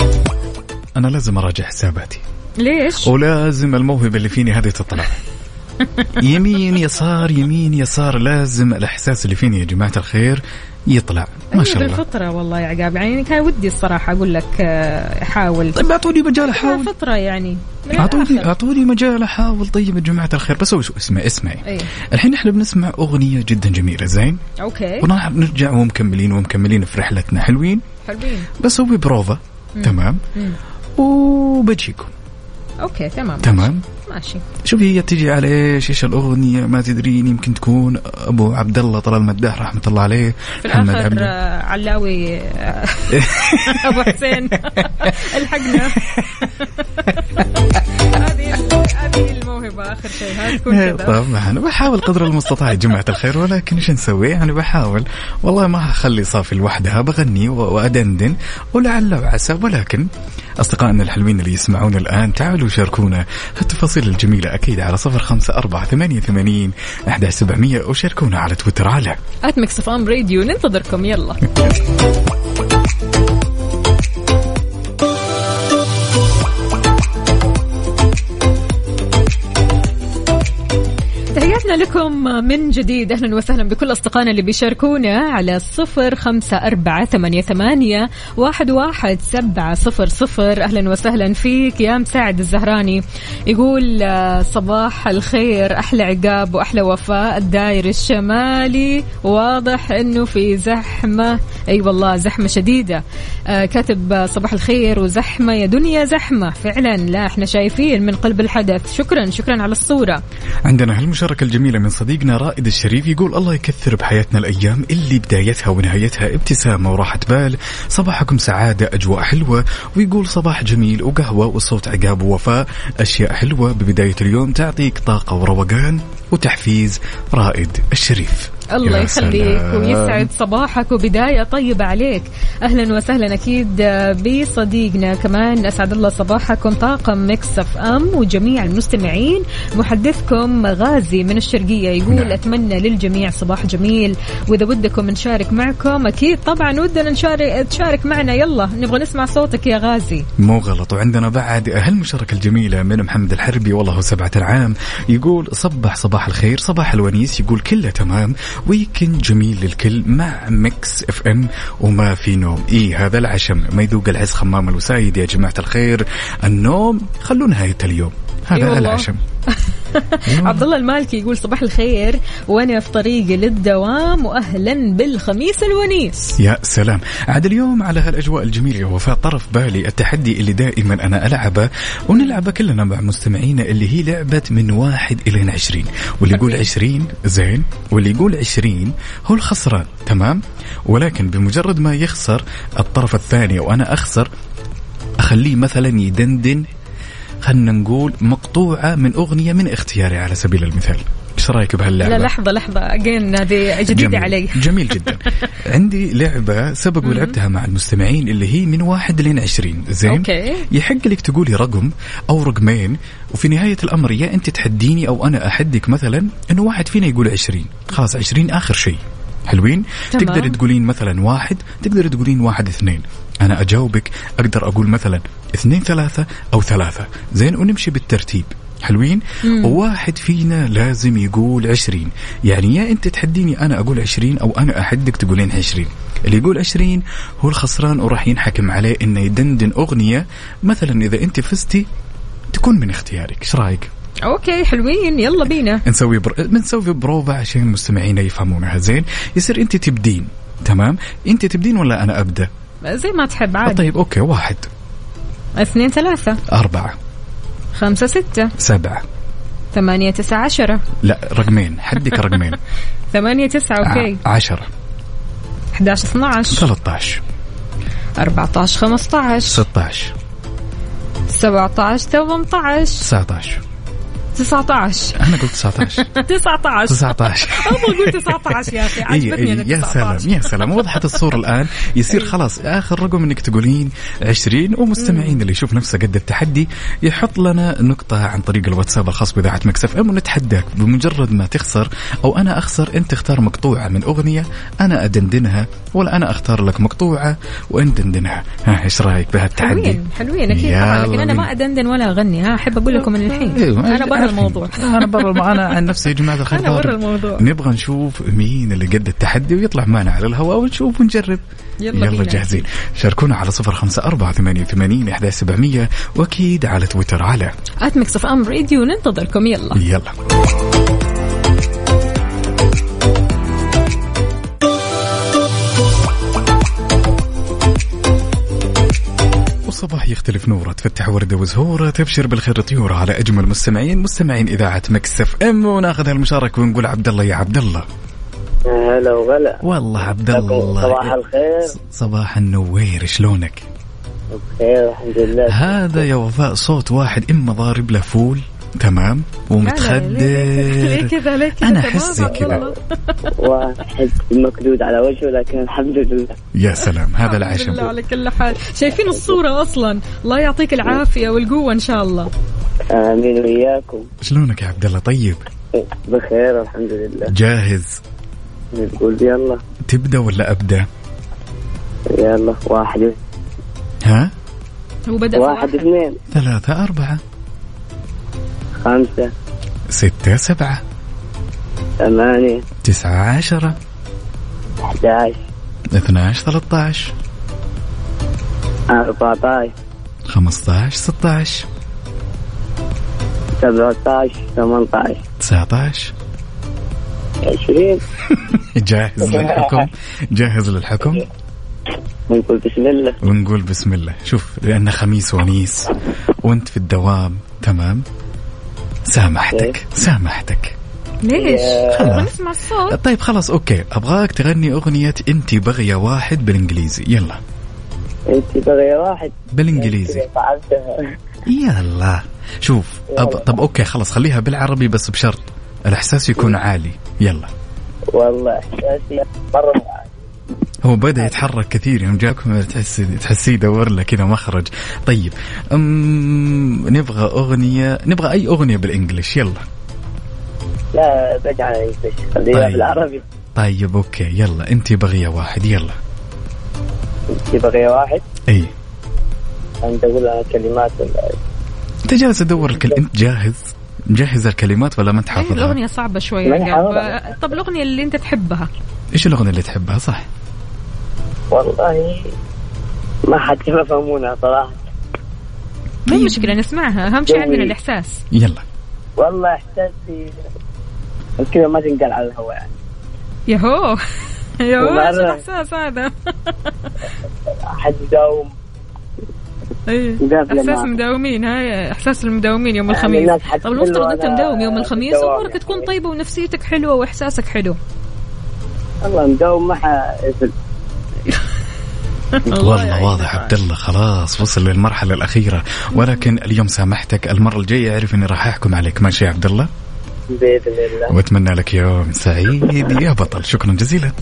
أنا لازم أراجع حساباتي. ليش؟ ولازم الموهبة اللي فيني هذه تطلع. يمين يسار يمين يسار، لازم الإحساس اللي فيني يا جماعة الخير يطلع ما شاء الله. بالفطرة والله يا عقاب، يعني كان ودي الصراحة أقول لك حاول. طيب أعطوني مجال أحاول. فطرة يعني أعطوني مجال أحاول. طيب يا جماعة الخير بس شو اسمعي أيه. الحين إحنا بنسمع أغنية جدا جميلة زين. أوكي. وراح نرجع ومكملين في رحلتنا حلوين بس هو ببروفا. تمام. وبجيكم. أوكي تمام ماشي. شوفي هي تيجي على ايش الأغنية ما تدرين، يمكن تكون أبو عبد الله طلال المداح رحمة الله عليه في الآخر علاوي أبو حسين الحقنا. هذه الموهبة آخر شيء هتكون كذا. طبعا أنا بحاول قدر المستطاع يا جماعة الخير، ولكن إيش نسوي يعني بحاول والله ما هخلي صافي لوحدها، بغني وأدندن ولعل وعسى. ولكن أصدقائنا الحلوين اللي يسمعون الآن تعالوا شاركونا التفاصيل الجميلة أكيد على 0548811700 وشاركونا على تويتر على @mixfm راديو. ننتظركم يلا. تحياتنا لكم من جديد، أهلا وسهلا بكل أصدقائنا اللي بيشاركونا على 0548811700. أهلا وسهلا فيك يا مساعد الزهراني، يقول صباح الخير أحلى عقاب وأحلى وفاء. الداير الشمالي واضح أنه في زحمة، أي والله زحمة شديدة. كاتب صباح الخير وزحمة يا دنيا زحمة فعلا، لا احنا شايفين من قلب الحدث. شكرا على الصورة. عندنا هالمشاركة الجميلة من صديقنا رائد الشريف، يقول الله يكثر بحياتنا الأيام اللي بدايتها ونهايتها ابتسامة وراحة بال. صباحكم سعادة أجواء حلوة، ويقول صباح جميل وقهوة وصوت عقاب ووفاء، أشياء حلوة ببداية اليوم تعطيك طاقة وروقان وتحفيز. رائد الشريف الله يخليك ويسعد صباحك وبداية طيبة عليك. أهلا وسهلا أكيد بصديقنا كمان، أسعد الله صباحكم طاقم ميكس اف ام وجميع المستمعين. محدثكم غازي من الشرقية يقول أتمنى للجميع صباح جميل، وإذا ودكم نشارك معكم أكيد طبعا ودنا تشارك معنا، يلا نبغى نسمع صوتك يا غازي. مو غلط. وعندنا بعد هالمشاركة الجميلة من محمد الحربي والله 7 العام، يقول صباح الخير صباح الونيس، يقول كله تمام ويكند جميل للكل مع ميكس اف ام وما في نوم. هذا العشم ما يذوق العز خمام الوسايد يا جماعة الخير، النوم خلوا نهاية اليوم، هذا العشم. عبد الله المالكي يقول صباح الخير وانا في طريقي للدوام واهلا بالخميس الونيس. يا سلام. عاد اليوم على هالاجواء الجميله وفاء طرف بالي التحدي اللي دائما انا العبه ونلعبه كلنا مع مستمعينا، اللي هي لعبه من 1 إلى 20، واللي يقول 20 زين واللي يقول 20 هو الخسران. تمام. ولكن بمجرد ما يخسر الطرف الثاني وانا اخسر، اخليه مثلا يدندن خلنا نقول مقطوعة من أغنية من اختياري على سبيل المثال. ايش رايك بهاللعبة؟ لا لحظة أجين هذه جديدة علي. جميل جدا. عندي لعبة سبق ولعبتها مع المستمعين اللي هي من 1 إلى 20 زين. أوكي. يحق لك تقولي رقم أو رقمين، وفي نهاية الأمر يا أنت تحديني أو أنا أحدك مثلا إنه واحد فينا يقول 20، خلاص 20 آخر شيء. حلوين. تمام. تقدر تقولين مثلا 1، تقدر تقولين 1 2، أنا أجاوبك أقدر أقول مثلا 2 3 أو 3 زين، ونمشي بالترتيب. حلوين. وواحد فينا لازم يقول 20، يعني يا أنت تحديني أنا أقول 20 أو أنا أحدك تقولين 20. اللي يقول 20 هو الخسران وراح ينحكم عليه إنه يدندن أغنية مثلا، إذا أنت فزتي تكون من اختيارك. إيش رأيك؟ اوكي حلوين، يلا بينا بنسوي بروفا عشان المستمعين يفهمونها زين. يصير انت تبدين. تمام. انت تبدين ولا انا ابدا؟ زي ما تحب عادي. طيب اوكي. 1 2 3 4 5 6 7 8 9 10. لا رقمين، حدك رقمين. 8 9 اوكي. 10 11 12 13 14 15 16 17 18 19 19. أنا قلت 19. 19 أبغى أقول 19 يا أخي، عجبتني أنا 19. يا سلام وضحت الصورة الآن. يصير خلاص آخر رقم إنك تقولين 20. ومستمعين اللي يشوف نفسه قد التحدي يحط لنا نقطة عن طريق الواتساب الخاص بإذاعة ميكس اف ام ونتحداك. بمجرد ما تخسر أو أنا أخسر، أنت تختار مقطوعة من أغنية أنا أدندنها، ولا أنا أختار لك مقطوعة وأنت دندنها. إيش رأيك بهالتحدي؟ حلوين أكيد طبعا، لكن أنا ما أدندن ولا أغني. أحب أقول لكم من الحين أنا الموضوع. أنا برا، أنا عن نفسي يا جماعة الخير أنا برا الموضوع. نبغى نشوف مين اللي قد التحدي ويطلع معنا على الهواء ونشوف ونجرب. يلا جاهزين؟ شاركونا على 0548811700 وأكيد على تويتر على @mixfm راديو. ننتظركم. يلا. صباح يختلف نوره، تفتح وردة وزهورة، تبشر بالخير طيورة على أجمل مستمعين إذاعة مكس اف ام. وناخذ هالمشاركة ونقول عبد الله. يا عبد الله هلا وغلا. والله عبد الله صباح الخير. صباح النوير، شلونك؟ بخير الحمد لله. هذا يا وفاء صوت واحد إما ضارب له فول تمام ومتخدر. ليه كذا أنا أحس كذا واحد مكدود على وجهه، لكن الحمد لله. يا سلام، هذا العشم. الحمد لله على كل حال. شايفين الصورة أصلا. الله يعطيك العافية والقوة إن شاء الله. آمين وإياكم. شلونك يا عبد الله؟ طيب بخير الحمد لله. جاهز؟ نقول يلا. تبدأ ولا أبدأ؟ يلا. 1 ها؟ هو بدأ 1 2 3 4 5 6 7 8 9 10 11 12 13 14 15 16 17 18 19 20. جاهز للحكم؟ جاهز للحكم؟ ونقول بسم الله. ونقول بسم الله. شوف، لأن خميس ونيس وانت في الدوام تمام، سامحتك. ليش؟ خلاص نسمع الصوت. طيب خلاص أوكي، أبغاك تغني أغنية أنتي بغية واحد بالإنجليزي. يلا. أنتي بغية واحد بالإنجليزي. يلا شوف. طب أوكي خلاص، خليها بالعربي بس بشرط الإحساس يكون عالي. يلا. والله إحساسي مرة عالي. هو بدأ يتحرك كثير يوم جاكم، تحسي يدور له كذا مخرج. طيب نبغى أي أغنية بالإنجليش. يلا. لا بجعل إنجليش، خليها بالعربي. طيب أوكي يلا. أنتي بغية واحد. يلا. أنتي بغية واحد. أي. أنت أقول أنا كلمات ولا؟ أنت جالس أدور أنت مجهز الكلمات ولا ما تحافظها؟ الأغنية صعبة شوية. طب الأغنية اللي أنت تحبها. إيش الأغنية اللي تحبها؟ صح. والله ما حد يفهمونها صراحة. مو مشكلة نسمعها، أهم شيء عندنا الإحساس. يلا. والله إحساسي كذا ما تنقل على الهواء يعني. يهو إيش الإحساس هذا؟ أحد يداوم. إحساس مداومين. هاي إحساس المداومين يوم الخميس. طب لو افترض أنت مداوم يوم الخميس أمورك تكون طيبة ونفسيتك حلوة وإحساسك حلو. الله مداوم معها. والله واضح عبد الله خلاص وصل للمرحلة الأخيرة، ولكن اليوم سامحتك، المرة الجاية أعرف إني راح أحكم عليك. ماشي يا عبد الله؟ بإذن الله. وأتمنى لك يوم سعيد يا بطل. شكرا جزيلا.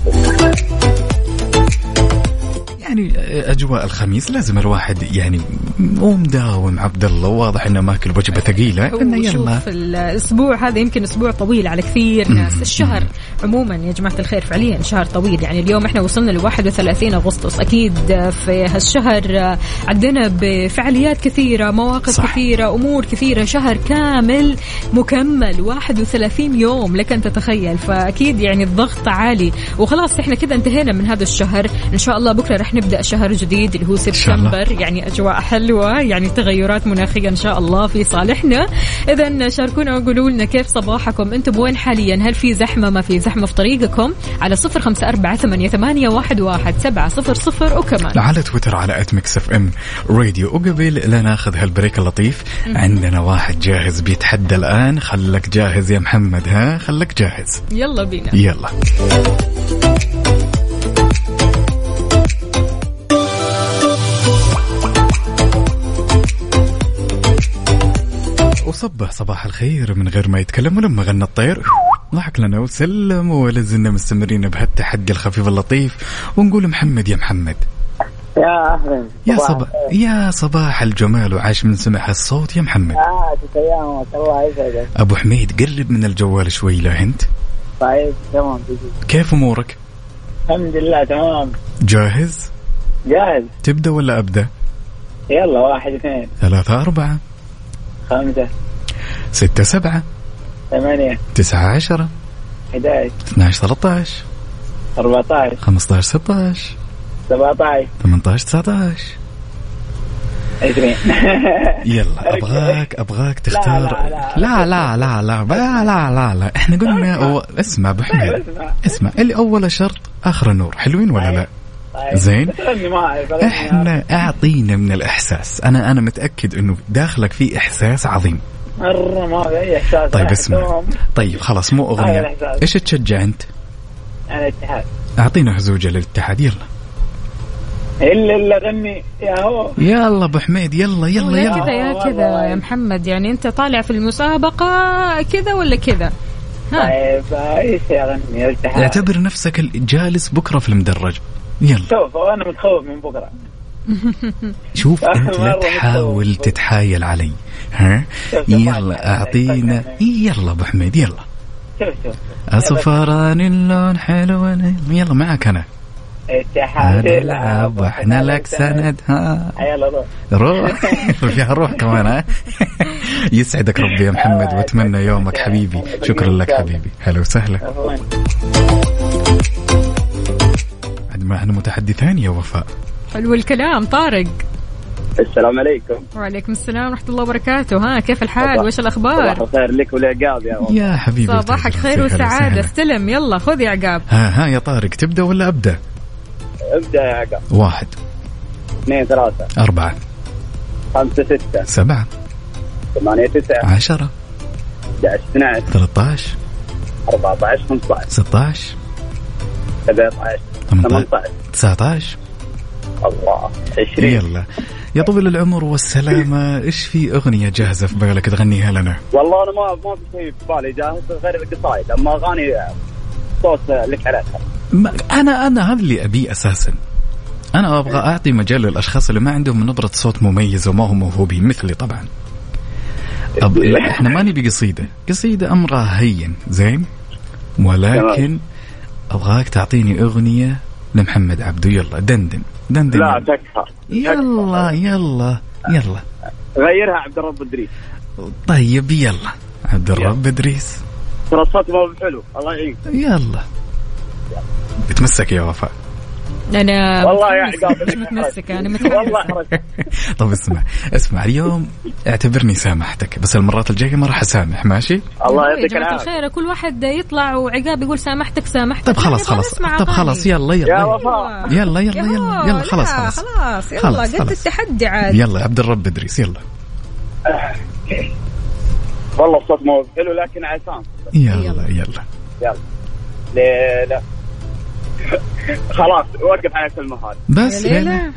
يعني أجواء الخميس لازم الواحد يعني مداوم عبد الله، واضح إنه ماكل وجبة ثقيلة. يلا في الأسبوع هذا يمكن أسبوع طويل على كثير ناس. الشهر عموما يا جماعة الخير فعليا شهر طويل. يعني اليوم إحنا وصلنا ل31 أغسطس. أكيد في هالشهر عندنا بفعاليات كثيرة، مواقف صح. كثيرة، أمور كثيرة. شهر كامل مكمل 31 يوم لك أن تتخيل. فأكيد يعني الضغط عالي. وخلاص إحنا كده انتهينا من هذا الشهر. إن شاء الله بكرة رح نبدأ شهر جديد اللي هو سبتمبر. يعني أجواء حلوة، يعني تغيرات مناخية إن شاء الله في صالحنا. إذن شاركونا وقولوا لنا كيف صباحكم، أنتم وين حاليا؟ هل في زحمة؟ ما في زحمة في طريقكم؟ على 0548811700 وكمان على تويتر على @mixfm راديو. وقبل لا ناخذ هالبريك اللطيف عندنا واحد جاهز بيتحدى الآن. خلك جاهز يا محمد. ها خلك جاهز. يلا بينا. يلا. وصبح صباح الخير من غير ما يتكلم، ولما غنى الطير ضحك لنا وسلم. ولازلنا مستمرين بهالتحدي الخفيف اللطيف ونقول محمد. يا محمد يا أهلا. يا صباح الجمال وعاش من سمع الصوت يا محمد. تسلمك الله يسعدك. أبو حميد قرب من الجوال شوي. لا أنت طيب تمام. كيف أمورك؟ الحمد لله تمام. جاهز؟ جاهز. تبدأ ولا أبدأ؟ يلا. 1 2 3 4 5 6 7 8 9 10 11 12 13 14 15 16 17 18 19 20. يلا ابغاك تختار. لا احنا قلنا اسمع ابو حميد، اسمع اللي اول شرط اخر النور، حلوين ولا لا؟ زين. احنا اعطينا من الاحساس. انا متاكد انه داخلك في احساس عظيم. مرة ما في اي احساس. طيب اسمع، طيب خلاص مو اغنيه، ايش تشجع انت؟ انا الاتحاد. اعطينا هزوجه للاتحاد. يلا إلا غني يا هو. يلا ابو حميد، يلا كذا يا محمد، يعني انت طالع في المسابقه كذا ولا كذا؟ طيب ايش يا غني يا الاتحاد؟ اعتبر نفسك جالس بكره في المدرج. يلا شوف انا متخوف من بكره. شوف انت لا تحاول تتحايل علي. ها يلا اعطينا. يلا ابو حميد يلا. شوف اصفران اللون حلو. يلا معك انا. اتحاد العب واحنا لك سند. ها يلا روح فيها روح كمان. ها يسعدك ربي يا محمد واتمنى يومك حبيبي. شكرا لك حبيبي، هلا وسهلا. معنا متحدثان يا وفاء. حلو الكلام. طارق، السلام عليكم. وعليكم السلام ورحمة الله وبركاته. ها كيف الحال وإيش الأخبار؟ صباح الخير لك ولعقاب يا حبيبي. صباحك خير وسعادة. استلم. يلا خذ يا عقاب. ها يا طارق، تبدأ ولا أبدأ؟ ابدأ يا عقاب. 1 2 3 4 5 6 7 8 9 10 11 12 13 14 15 16 17 18 19 الله 20. يلا يا طويل العمر والسلامة، إيش في أغنية جاهزة في بالك تغنيها لنا؟ والله أنا ما في شيء في بالي جاهز غير القصايد، أما أغاني صوت لك عليها. أنا هذا اللي أبيه أساسا. أنا أبغى أعطي مجال للأشخاص اللي ما عندهم نبرة صوت مميزة وما هم موهوبين مثلي طبعا. إحنا ما نبي قصيدة أمرها هين زين، ولكن أبغاك تعطيني أغنية لمحمد عبده. يلا دندن. لا تكفى. يلا غيرها عبد الرب إدريس. طيب يلا عبد الرب إدريس. ترى الصوت ما حلو. الله يعينك. يلا بتمسك يا وفاء. أنا والله يا عقاب مش متمسكة. أنا متمسكة والله. طب اسمع اليوم اعتبرني سامحتك، بس المرات الجاية ما راح أسامح. ماشي؟ الله يعطيك العافية. كل واحد يطلع وعقاب يقول سامحتك. طب خلاص يلا يا وفاء. يلا خلاص يلا قد التحدي عاد. يلا عبد الرب إدريس يلا. والله الصوت مو حلو لكن عسان. يلا لا خلاص وقف على كل مهار بس ليلة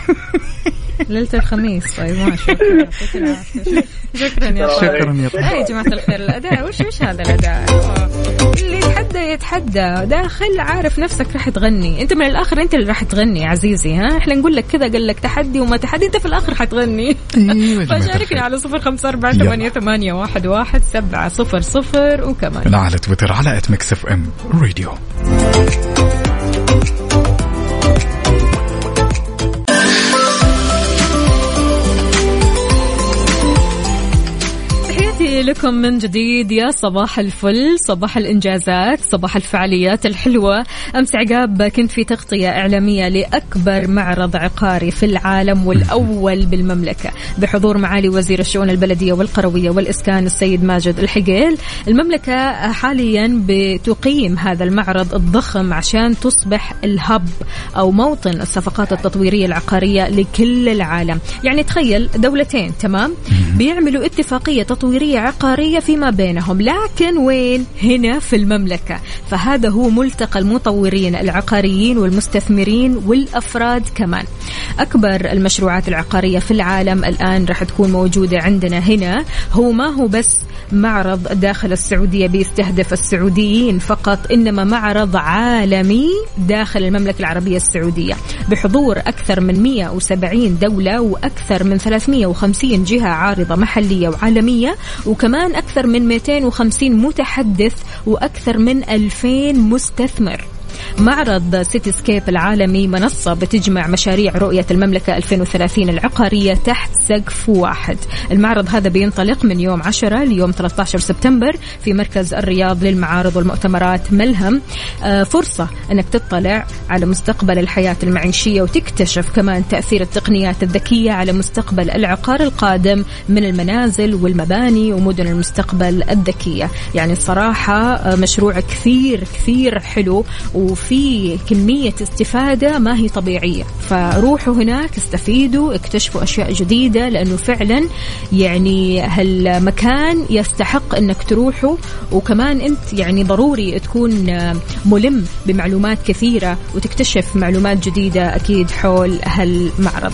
الخميس. طيب ماشي. شكرا يا جماعة الخير. الأداء وش هذا الأداء؟ اللي يتحدى داخل عارف نفسك راح تغني. انت من الآخر انت اللي راح تغني يا عزيزي. ها احنا نقول لك كذا، قال لك تحدي وما تحدي، انت في الآخر حتغني. فشاركني على 0548811700 وكمان على تويتر على @mixfm radio. لكم من جديد. يا صباح الفل، صباح الإنجازات، صباح الفعاليات الحلوة. أمس عقاب كنت في تغطية إعلامية لأكبر معرض عقاري في العالم والأول بالمملكة بحضور معالي وزير الشؤون البلدية والقروية والإسكان السيد ماجد الحقيل. المملكة حاليا بتقيم هذا المعرض الضخم عشان تصبح الهب أو موطن الصفقات التطويرية العقارية لكل العالم. يعني تخيل دولتين تمام بيعملوا اتفاقية تطويرية عقارية فيما بينهم، لكن وين؟ هنا في المملكة. فهذا هو ملتقى المطورين العقاريين والمستثمرين والأفراد كمان. أكبر المشروعات العقارية في العالم الآن راح تكون موجودة عندنا هنا. هو ما هو بس معرض داخل السعودية بيستهدف السعوديين فقط، إنما معرض عالمي داخل المملكة العربية السعودية بحضور أكثر من 170 دولة وأكثر من 350 جهة عارضة محلية وعالمية، وكمان أكثر من 250 متحدث وأكثر من 2000 مستثمر. معرض سيتي سكيب العالمي منصة بتجمع مشاريع رؤية المملكة 2030 العقارية تحت سقف واحد. المعرض هذا بينطلق من يوم 10 ليوم 13 سبتمبر في مركز الرياض للمعارض والمؤتمرات ملهم. فرصة أنك تطلع على مستقبل الحياة المعيشية وتكتشف كمان تأثير التقنيات الذكية على مستقبل العقار القادم من المنازل والمباني ومدن المستقبل الذكية. يعني الصراحة مشروع كثير كثير حلو وفي كمية استفادة ما هي طبيعية، فروحوا هناك استفيدوا اكتشفوا أشياء جديدة، لأنه فعلا يعني هالمكان يستحق أنك تروحوا. وكمان أنت يعني ضروري تكون ملم بمعلومات كثيرة وتكتشف معلومات جديدة أكيد حول هالمعرض.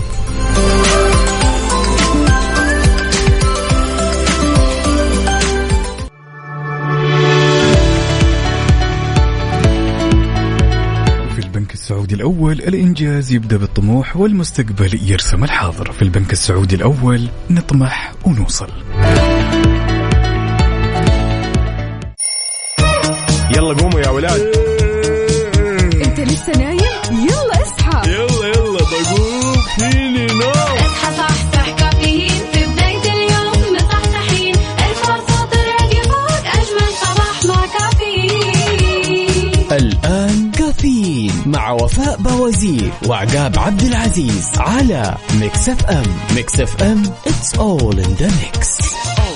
السعودي الأول الإنجاز يبدأ بالطموح والمستقبل يرسم الحاضر. في البنك السعودي الأول نطمح ونوصل. يلا قوموا يا ولاد. انت لسه نايم؟ يلا اصحى. يلا بقوم فيني نوم. اصحى صحصح كافيين في بداية اليوم مصحصحين الفرصة تراك فوق أجمل صباح مع كافيين. الآن كافيين مع وفاء بوازير وعقاب عبد العزيز على ميكس اف ام. ميكس اف ام it's all in the mix.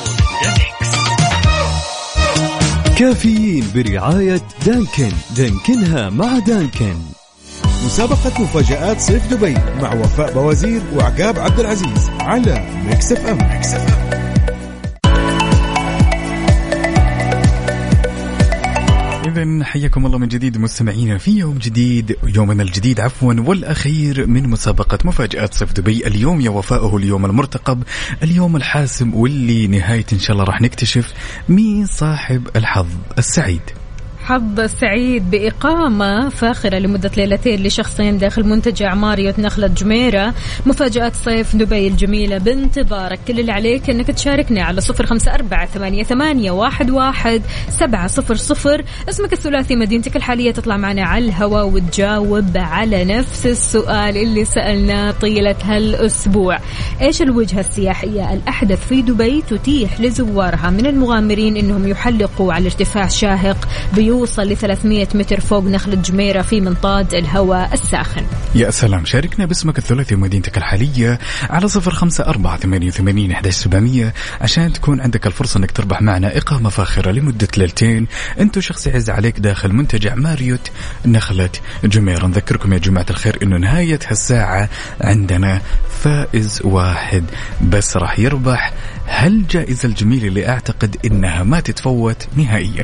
كافيين برعاية دانكن. دانكنها مع دانكن. مسابقة مفاجآت صيف دبي مع وفاء بوازير وعقاب عبد العزيز على ميكس اف ام. إذن حياكم الله من جديد مستمعينا في يوم جديد، يومنا الجديد عفوا والأخير من مسابقة مفاجآت صيف دبي. اليوم يا وفاء هو اليوم المرتقب، اليوم الحاسم، واللي نهاية إن شاء الله راح نكتشف مين صاحب الحظ السعيد. حظ سعيد بإقامة فاخرة لمدة ليلتين لشخصين داخل منتجع ماريوت نخلة جميرة. مفاجآت صيف دبي الجميلة بانتظارك. كل اللي عليك أنك تشاركنا على 0548811700. اسمك الثلاثي مدينتك الحالية، تطلع معنا على الهواء وتجاوب على نفس السؤال اللي سألناه طيلة هالأسبوع. إيش الوجهة السياحية الأحدث في دبي تتيح لزوارها من المغامرين أنهم يحلقوا على ارتفاع شاهق يوصل ل 300 متر فوق نخلة جميرة في منطاد الهواء الساخن؟ يا سلام، شاركنا باسمك الثلاثي ومدينتك الحالية على 0548811700 عشان تكون عندك الفرصة انك تربح معنا إقامة فاخرة لمدة ليلتين انتو شخص يعز عليك داخل منتجع ماريوت نخلة جميرة. نذكركم يا جماعة الخير انه نهاية هالساعة عندنا فائز واحد بس راح يربح هالجائزة الجميلة اللي اعتقد انها ما تتفوت نهائيا.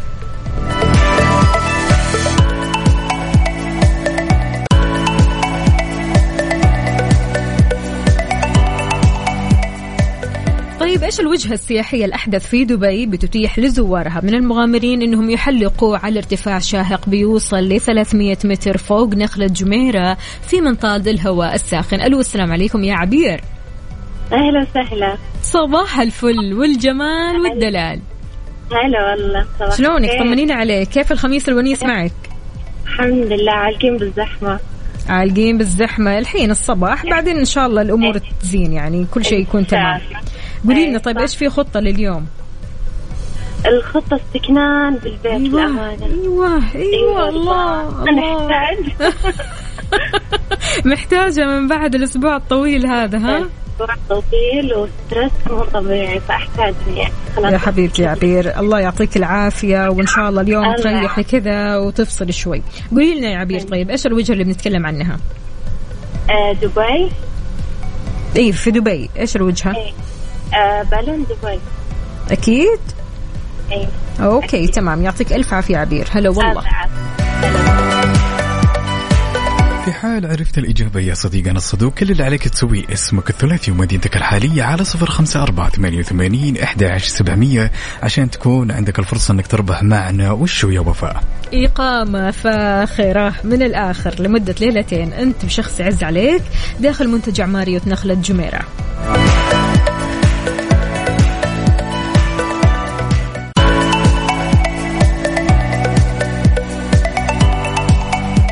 طيب إيش الوجهة السياحية الأحدث في دبي بتتيح لزوارها من المغامرين أنهم يحلقوا على ارتفاع شاهق بيوصل ل 300 متر فوق نخلة جميرة في منطاد الهواء الساخن؟ ألو السلام عليكم يا عبير. أهلا وسهلا. صباح الفل والجمال والدلال. هلا والله. شلونك؟ طمنينا عليك، كيف الخميس الونيس معك؟ الحمد لله، عالقين بالزحمة. عالقين بالزحمة الحين الصباح، بعدين إن شاء الله الأمور تزين، يعني كل شيء يكون تمام. قولي لنا طيب إيش في خطة لليوم؟ الخطة استكنان بالبيت. أيوة الأمانة. أيوة الله نحتاج محتاجة من بعد الأسبوع الطويل هذا. ها أسبوع طويل وسترس مو طبيعي، فأحتاج يعني يا حبيبتي يا عبير، الله يعطيك العافية وإن شاء الله اليوم تريحي كذا وتفصل شوي. قولي لنا يا عبير طيب إيش الوجهة اللي بنتكلم عنها؟ دبي. إيه في دبي إيش الوجهة؟ بالون دبي. أكيد. أيه. أوكي أكيد. تمام، يعطيك ألف عافية عبير. هلا والله. في حال عرفت الإجابة يا صديقنا الصدوق، كل اللي عليك تسوي اسمك الثلاثي ومدينتك الحالية على 0548811700 عشان تكون عندك الفرصة أنك تربح معنا. وشو يا وفاء؟ إقامة فاخرة من الآخر لمدة ليلتين أنت وشخص يعز عليك داخل منتجع ماريوت نخلة جميرة.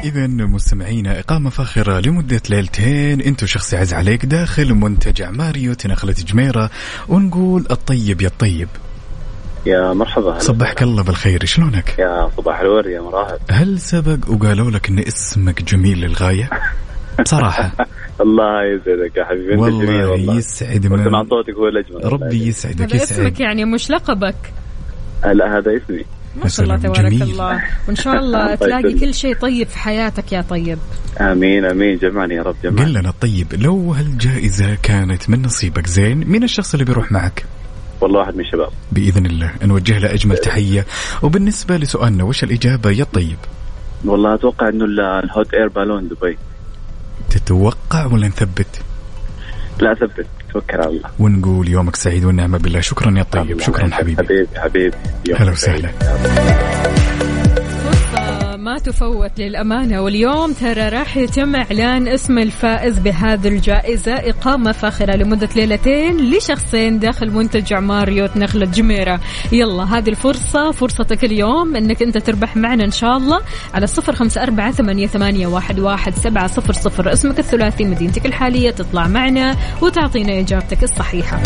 إذا مستمعينا إقامة فاخرة لمدة ليلتين أنت شخص يعز عليك داخل منتجع ماريوت نخلة جميرة، ونقول الطيب يا الطيب. يا مرحبا. صبحك الله بالخير، شلونك؟ يا صباح الورد يا مراهب. هل سبق وقالوا لك إن اسمك جميل للغاية؟ بصراحة الله يسعدك يا حبيبي. والله يسعد من مع صوتك هو الأجمل. ربي يسعدك. هذا اسمك يعني مش لقبك؟ لا هذا اسمي. ما شاء الله تبارك الله، وإن شاء الله تلاقي كل شيء طيب في حياتك يا طيب. آمين آمين. جمعني يا رب جمعني. قل لنا الطيب، لو هالجائزة كانت من نصيبك زين مين الشخص اللي بيروح معك؟ والله واحد من الشباب بإذن الله نوجه له أجمل تحية. وبالنسبة لسؤالنا وش الإجابة يا الطيب؟ والله أتوقع إنه الهوت إير بالون دبي. تتوقع ولا نثبت؟ لا ثبت، توكل على الله ونقول يومك سعيد والنعمة بالله. شكرا يا طيب. شكرا حبيبي. حبيبي هلا وسهلا. ما تفوت للأمانة، واليوم ترى راح يتم إعلان اسم الفائز بهذه الجائزة، إقامة فاخرة لمدة ليلتين لشخصين داخل منتجع ماريوت نخلة جميرة. يلا هذه الفرصة، فرصتك اليوم أنك أنت تربح معنا إن شاء الله على 0548811700. اسمك الثلاثي، مدينتك الحالية، تطلع معنا وتعطينا إجابتك الصحيحة.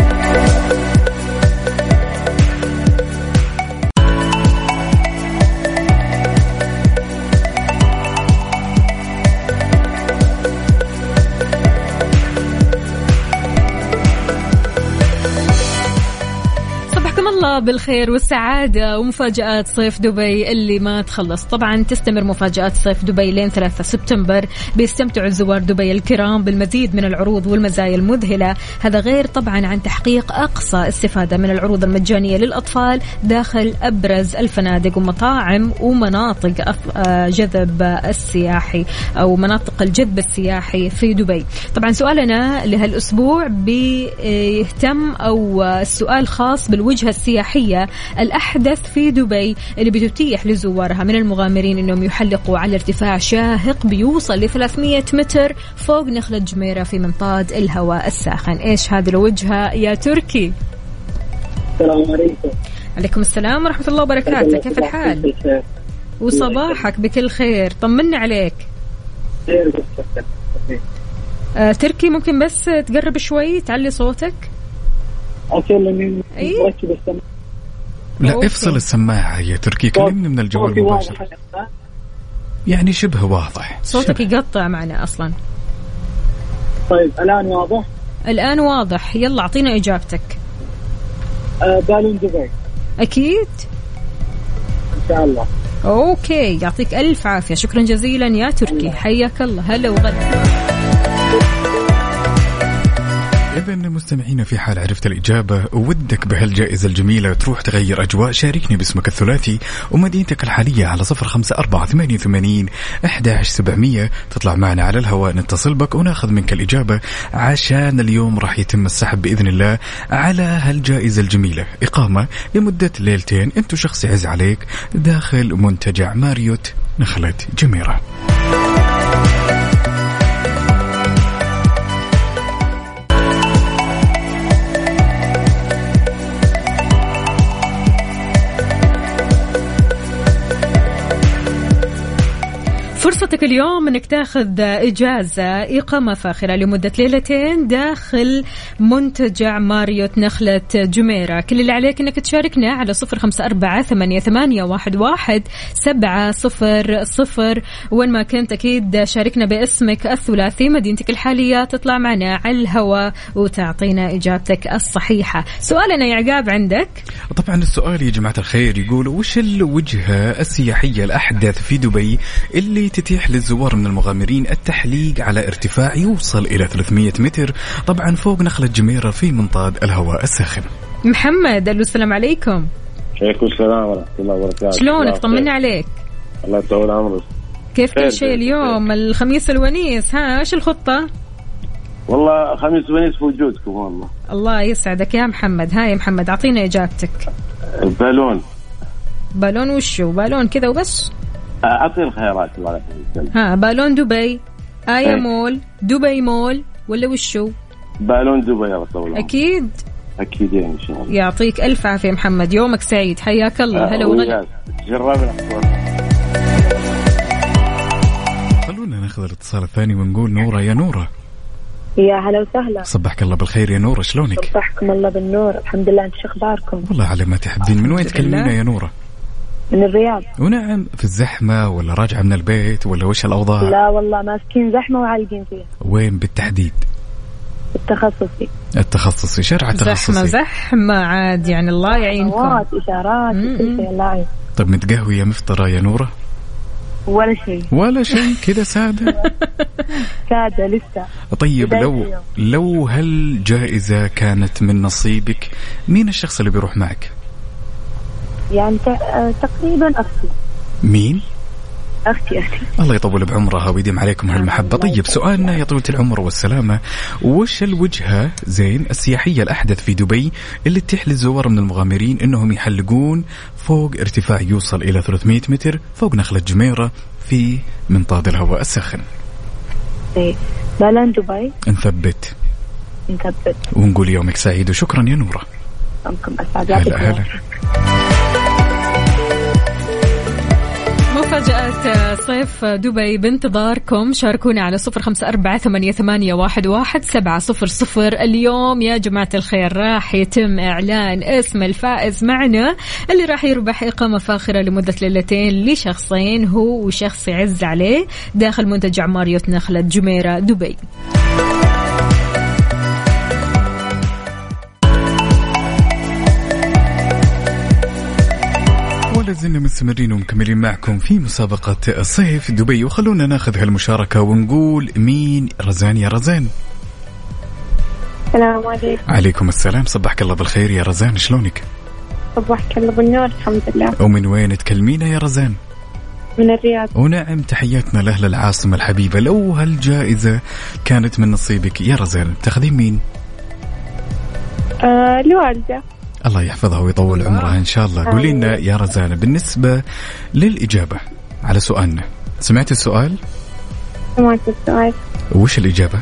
بالخير والسعادة ومفاجآت صيف دبي اللي ما تخلص. طبعا تستمر مفاجآت صيف دبي لين 3 سبتمبر. بيستمتعوا زوار دبي الكرام بالمزيد من العروض والمزايا المذهلة، هذا غير طبعا عن تحقيق أقصى استفادة من العروض المجانية للأطفال داخل أبرز الفنادق ومطاعم ومناطق جذب السياحي أو مناطق الجذب السياحي في دبي. طبعا سؤالنا لهالأسبوع بيهتم أو السؤال خاص بالوجهة السياحية الأحدث في دبي اللي بتتيح لزوارها من المغامرين أنهم يحلقوا على ارتفاع شاهق بيوصل ل 300 متر فوق نخلة جميرة في منطاد الهواء الساخن. إيش هذه الوجهة يا تركي؟ السلام عليكم. عليكم السلام ورحمة الله وبركاته. كيف الحال؟ وصباحك بكل خير، طمني عليك. تركي ممكن بس تقرب شوي تعلي صوتك؟ لا افصل السماعة يا تركي، كلمني من الجوال مباشرة. يعني شبه واضح، صوتك يقطع معنا أصلا. طيب الآن واضح؟ الآن واضح. يلا أعطينا إجابتك. بالون دبي. أكيد إن شاء الله. أوكي، يعطيك ألف عافية، شكرا جزيلا يا تركي، حياك الله. هلا وغلا. إذا مستمعين، في حال عرفت الإجابة ودك بهالجائزة الجميلة تروح تغير أجواء، شاركني باسمك الثلاثي ومدينتك الحالية على 0548811700. تطلع معنا على الهواء، نتصل بك وناخذ منك الإجابة، عشان اليوم راح يتم السحب بإذن الله على هالجائزة الجميلة، إقامة لمدة ليلتين أنت شخص يعز عليك داخل منتجع ماريوت نخلة جميرة. فرصتك اليوم انك تاخذ اجازة اقامة فاخرة لمدة ليلتين داخل منتجع ماريوت نخلة جميرة. كل اللي عليك انك تشاركنا على 0548811700. وين ما كنت اكيد شاركنا باسمك الثلاثي، مدينتك الحالية، تطلع معنا على الهواء وتعطينا اجابتك الصحيحة. سؤالنا يا عقاب عندك. طبعا السؤال يا جماعة الخير يقول وش الوجهة السياحية الأحدث في دبي اللي تتيح للزوار من المغامرين التحليق على ارتفاع يوصل إلى 300 متر، طبعا فوق نخلة جميرة في منطاد الهواء الساخن. محمد، السلام عليكم. عليكم السلام ورحمة الله وبركاته. شلونك؟ طمنا عليك. الله يطول عمرك. كيف كل شيء اليوم؟ الخميس الونيس، ها ايش الخطة؟ والله خميس ونيس في وجودكم والله. الله يسعدك يا محمد. هاي محمد أعطينا إجابتك. البالون. بالون وشو؟ بالون كذا وبس؟ أعطي الخيارات الله يسعدك. ها، بالون دبي، آيا مول، دبي مول، ولا وشو؟ بالون دبي يا رسول الله. أكيد أكيد إن شاء الله. يعطيك ألف عافية محمد، يومك سعيد، حياك الله. هلا وغلا. جرب الأخبار. الاتصال الثاني ونقول نورة. يا نورة يا هلا وسهلا. صبحك الله بالخير يا نورة، شلونك؟ صبحكم الله بالنور، الحمد لله. انت شو اخباركم؟ والله على ما تحبين. من وين تكلمينا يا نورة؟ من الرياض. ونعم، في الزحمة ولا راجعة من البيت ولا وش الأوضاع؟ لا والله ماسكين زحمة وعالقين فيها. وين بالتحديد؟ التخصصي شرع تخصصي. زحمة عاد يعني الله يعينكم. إشارات كل شيء الله يعين. طب متقهوية مفطرة يا نورة؟ ولا شيء كذا سادة. سادة لسه. طيب لو هالجائزة كانت من نصيبك، مين الشخص اللي بيروح معك؟ يعني تقريبا أختي. مين؟ أختي. الله يطول بعمرها ويديم عليكم هالمحبة. طيب سؤالنا يا طويلة العمر والسلامة، وش الوجهة زين السياحية الأحدث في دبي اللي تتيح للزوار من المغامرين إنهم يحلقون فوق ارتفاع يوصل إلى 300 متر فوق نخلة جميرة في منطاد الهواء الساخن؟ بالون دبي. نثبت ونقول يومك سعيد وشكرا يا نورة. يومكم أسعد. هلا. مفاجأة صيف دبي بانتظاركم، شاركونا على 0548811700. اليوم يا جماعة الخير راح يتم إعلان اسم الفائز معنا اللي راح يربح إقامة فاخرة لمدة ليلتين لشخصين، هو وشخص يعز عليه، داخل منتجع ماريوت نخلة جميرة دبي. لازلنا مستمرين ومكملين معكم في مسابقة صيف دبي، وخلونا ناخذ هالمشاركة ونقول مين. رزان. يا رزان. السلام عليكم. عليكم السلام، صبحك الله بالخير يا رزان، شلونك؟ صبحك الله بالنور، الحمد لله. ومن وين تكلمينا يا رزان؟ من الرياض. ونعم، تحياتنا لأهل العاصمة الحبيبة. لو هالجائزة كانت من نصيبك يا رزان تاخذين مين؟ الوالدة. الله يحفظها ويطول عمرها إن شاء الله. قولي لنا يا رزانة بالنسبة للإجابة على سؤالنا، سمعت السؤال؟ سمعت السؤال. وش الإجابة؟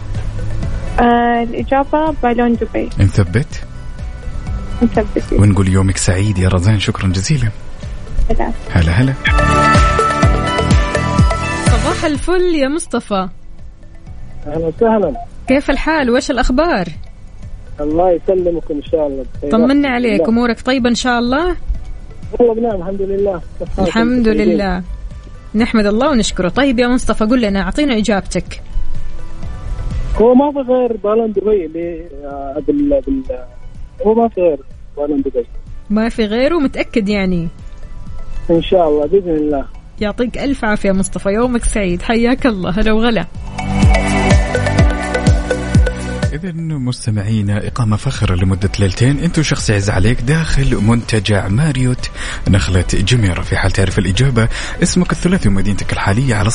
الإجابة بالون دبي. نثبت ونقول يومك سعيد يا رزان، شكرا جزيلا. هلا. صباح الفل يا مصطفى. أهلا وسهلا. كيف الحال وش الأخبار؟ الله يسلمكم إن شاء الله. طمنا عليك، أمورك طيبة إن شاء الله؟ والله بنعم الحمد لله. الحمد لله، نحمد الله ونشكره. طيب يا مصطفى قل لنا، أعطينا إجابتك. هو ما في غير بالون دبي اللي هو ما في غير بالون دبي. ما في غيره، متأكد يعني؟ إن شاء الله بإذن الله. يعطيك ألف عافية مصطفى، يومك سعيد، حياك الله. هلا وغلا. إذن مستمعينا، إقامة فخرة لمدة ليلتين أنتو شخص يعز عليك داخل منتجع ماريوت نخلة جميرة. في حال تعرف الإجابة اسمك الثلاثي ومدينتك الحالية على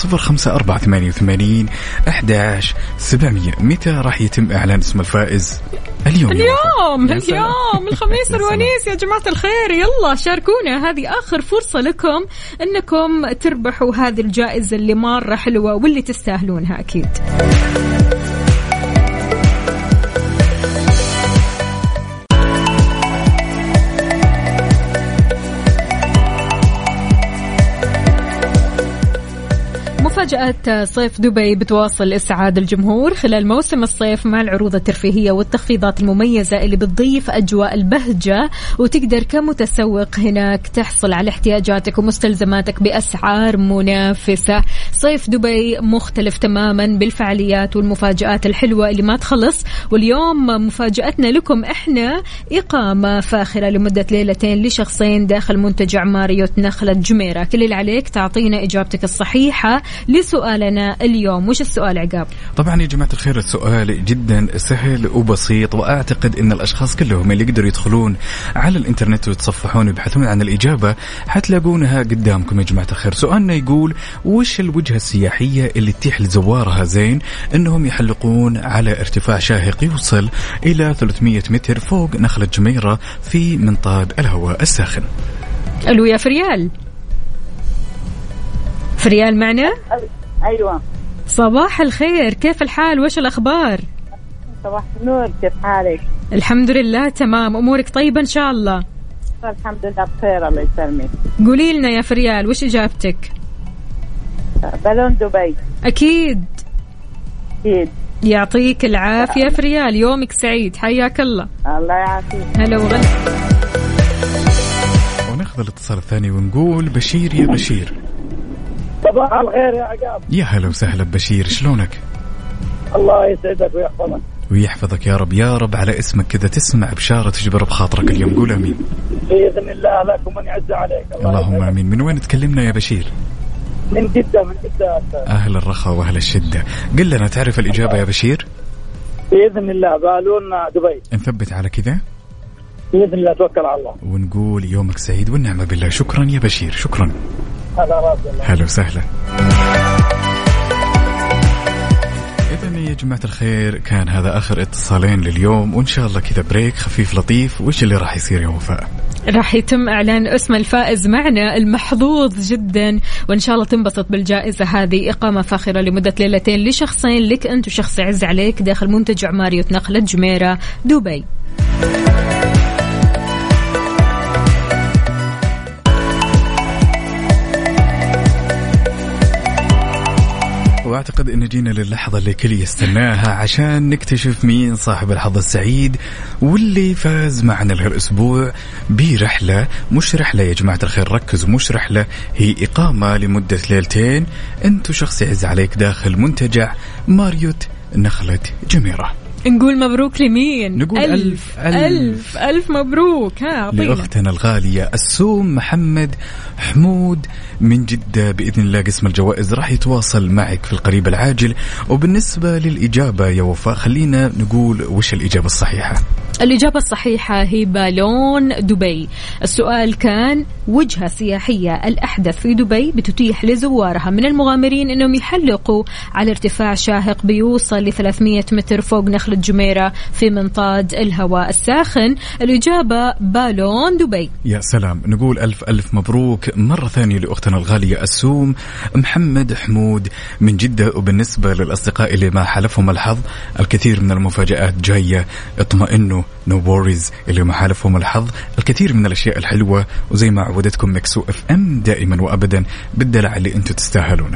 0548811700. متى راح يتم إعلان اسم الفائز؟ اليوم الخميس الونيس يا جماعة الخير. يلا شاركونا، هذه آخر فرصة لكم أنكم تربحوا هذه الجائزة اللي مرة حلوة واللي تستاهلونها أكيد. مفاجأة صيف دبي بتواصل إسعاد الجمهور خلال موسم الصيف مع العروض الترفيهية والتخفيضات المميزة اللي بتضيف أجواء البهجة، وتقدر كمتسوق هناك تحصل على احتياجاتك ومستلزماتك بأسعار منافسة. صيف دبي مختلف تماما بالفعاليات والمفاجآت الحلوة اللي ما تخلص، واليوم مفاجأتنا لكم إحنا إقامة فاخرة لمدة ليلتين لشخصين داخل منتجع ماريوت نخلة جميرة. كل اللي عليك تعطينا إجابتك الصحيحة لسؤالنا اليوم. وش السؤال عقاب؟ طبعا يا جماعة الخير السؤال جدا سهل وبسيط، وأعتقد أن الأشخاص كلهم اللي يقدروا يدخلون على الإنترنت ويتصفحون ويبحثون عن الإجابة حتلاقونها قدامكم يا جماعة الخير. سؤالنا يقول وش الوجهة السياحية اللي تتيح لزوارها زين أنهم يحلقون على ارتفاع شاهق يوصل إلى 300 متر فوق نخلة جميرة في منطاد الهواء الساخن؟ ألو يا فريال. فريال معنا؟ أيوة. صباح الخير، كيف الحال وش الأخبار؟ صباح النور، كيف حالك؟ الحمد لله تمام، أمورك طيبة إن شاء الله؟ الحمد لله بخير الله يسلمك. قولي لنا يا فريال وش إجابتك؟ بالون دبي. أكيد. أكيد. يعطيك العافية في ريال، يومك سعيد، حياك الله. الله يعافيك. هلا وغلا. وناخذ الاتصال الثاني ونقول بشير. يا بشير صباح الخير يا عقاب. يا هلا وسهلا بشير، شلونك؟ الله يسعدك ويحفظك. ويحفظك يا رب يا رب. على اسمك كذا تسمع بشارة تجبر بخاطرك اليوم، قول امين. بإذن الله لك ومن يعز عليك. اللهم امين. من وين تكلمنا يا بشير؟ من جدة. من جدة. اهل الرخاء واهل الشدة. قل لنا تعرف الإجابة يا بشير؟ بإذن الله بالون دبي. نثبت على كذا بإذن الله، توكل على الله ونقول يومك سعيد والنعمة بالله. شكرا يا بشير، شكرا. هلا راسي. هلا وسهلا. إذن يا جماعة الخير كان هذا آخر اتصالين لليوم، وإن شاء الله كذا بريك خفيف لطيف. وإيش اللي راح يصير يا وفاء؟ راح يتم إعلان اسم الفائز معنا المحظوظ جدا، وإن شاء الله تنبسط بالجائزة هذه. إقامة فاخرة لمدة ليلتين لشخصين لك أنت وشخص يعز عليك داخل منتجع ماريوت نخلة جميرة دبي. واعتقد ان جينا للحظة اللي كل يستناها عشان نكتشف مين صاحب الحظ السعيد واللي فاز معنا لهالاسبوع برحلة. مش رحلة يا جماعة الخير، ركزوا، مش رحلة، هي إقامة لمدة ليلتين انت وشخص يعز عليك داخل منتجع ماريوت نخلة جميرة. نقول مبروك لمين؟ نقول ألف مبروك. ها لأختنا الغالية السوم محمد حمود من جدة. بإذن الله قسم الجوائز راح يتواصل معك في القريب العاجل. وبالنسبة للإجابة يا وفاء خلينا نقول وش الإجابة الصحيحة. الإجابة الصحيحة هي بالون دبي. السؤال كان وجهة سياحية الأحدث في دبي بتتيح لزوارها من المغامرين أنهم يحلقوا على ارتفاع شاهق بيوصل ل 300 متر فوق نخلة جميرة في منطاد الهواء الساخن. الإجابة بالون دبي. يا سلام. نقول ألف مبروك مرة ثانية لأختنا الغالية السوم محمد حمود من جدة. وبالنسبة للأصدقاء اللي ما حالفهم الحظ، الكثير من المفاجآت جاية، اطمئنوا، no worries. اللي ما حالفهم الحظ الكثير من الأشياء الحلوة، وزي ما عودتكم مكس اف ام دائما وأبدا بالدلع اللي انتم تستاهلونه.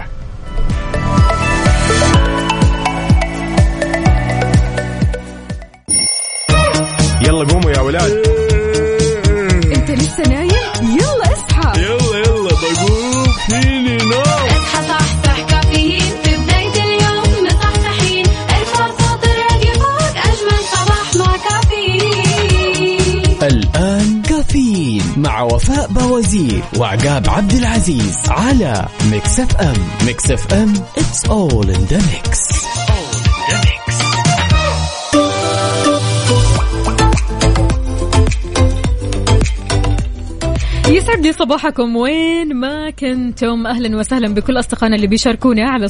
يلا قوموا يا ولاد. انت لسه نايم؟ يلا اصحى. يلا بقوم فيني نوم. اصحى صحصح كافيين في بداية اليوم مصحصحين. الفرصة تراقي فوق أجمل صباح مع كافيين. الآن كافيين مع وفاء بوازير وعقاب عبد العزيز على ميكس اف ام. ميكس اف ام it's all in the mix. يسعد لي صباحكم وين ما كنتم. أهلا وسهلا بكل أصدقائنا اللي بيشاركونا على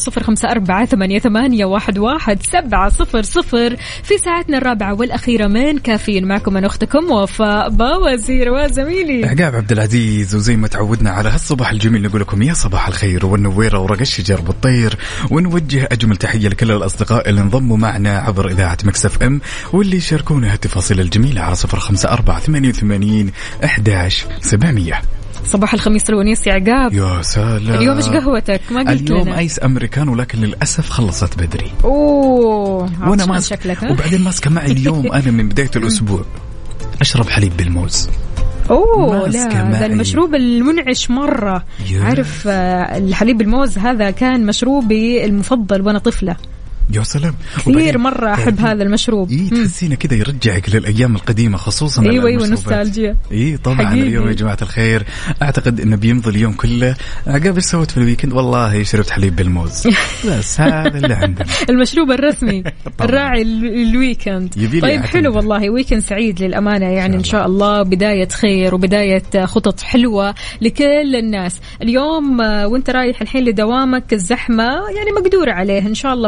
0548811700 في ساعتنا الرابعة والأخيرة من كافيين. معكم أنا أختكم وفاء بوازير وزميلي عقاب عبد العزيز. وزي ما تعودنا على هالصباح الجميل نقول لكم يا صباح الخير والنويرة ورق الشجر بالطير. ونوجه أجمل تحية لكل الأصدقاء اللي انضموا معنا عبر إذاعة ميكس اف ام واللي شاركونا هالتفاصيل الجميلة على 0548811700. صباح الخميس الونيس يا عقاب. يا سلام. اليوم ايش قهوتك؟ ما قلت اليوم لنا. ايس امريكانو لكن للاسف خلصت بدري. وانا ماسك وبعدين ماسكه معي اليوم انا من بدايه الاسبوع اشرب حليب بالموز. لا هذا المشروب المنعش مرة. عارف الحليب الموز هذا كان مشروبي المفضل وانا طفلة. يا سلام. كثير مرة أحب هذا المشروب. تحسينه كذا يرجعك للأيام القديمة خصوصا. أيوة نوستالجيا. طبعا حقيقي. اليوم يا جماعة الخير أعتقد إنه بيمضي اليوم كله. عقاب إيش سويت في الويكند؟ والله شربت حليب بالموز. بس هذا اللي عندنا. المشروب الرسمي الراعي الويكند. طيب حلو والله، ويكند سعيد للأمانة يعني إن شاء الله بداية خير وبداية خطط حلوة لكل الناس. اليوم وانت رايح الحين لدوامك الزحمة يعني مقدور عليه إن شاء الله، بس توصل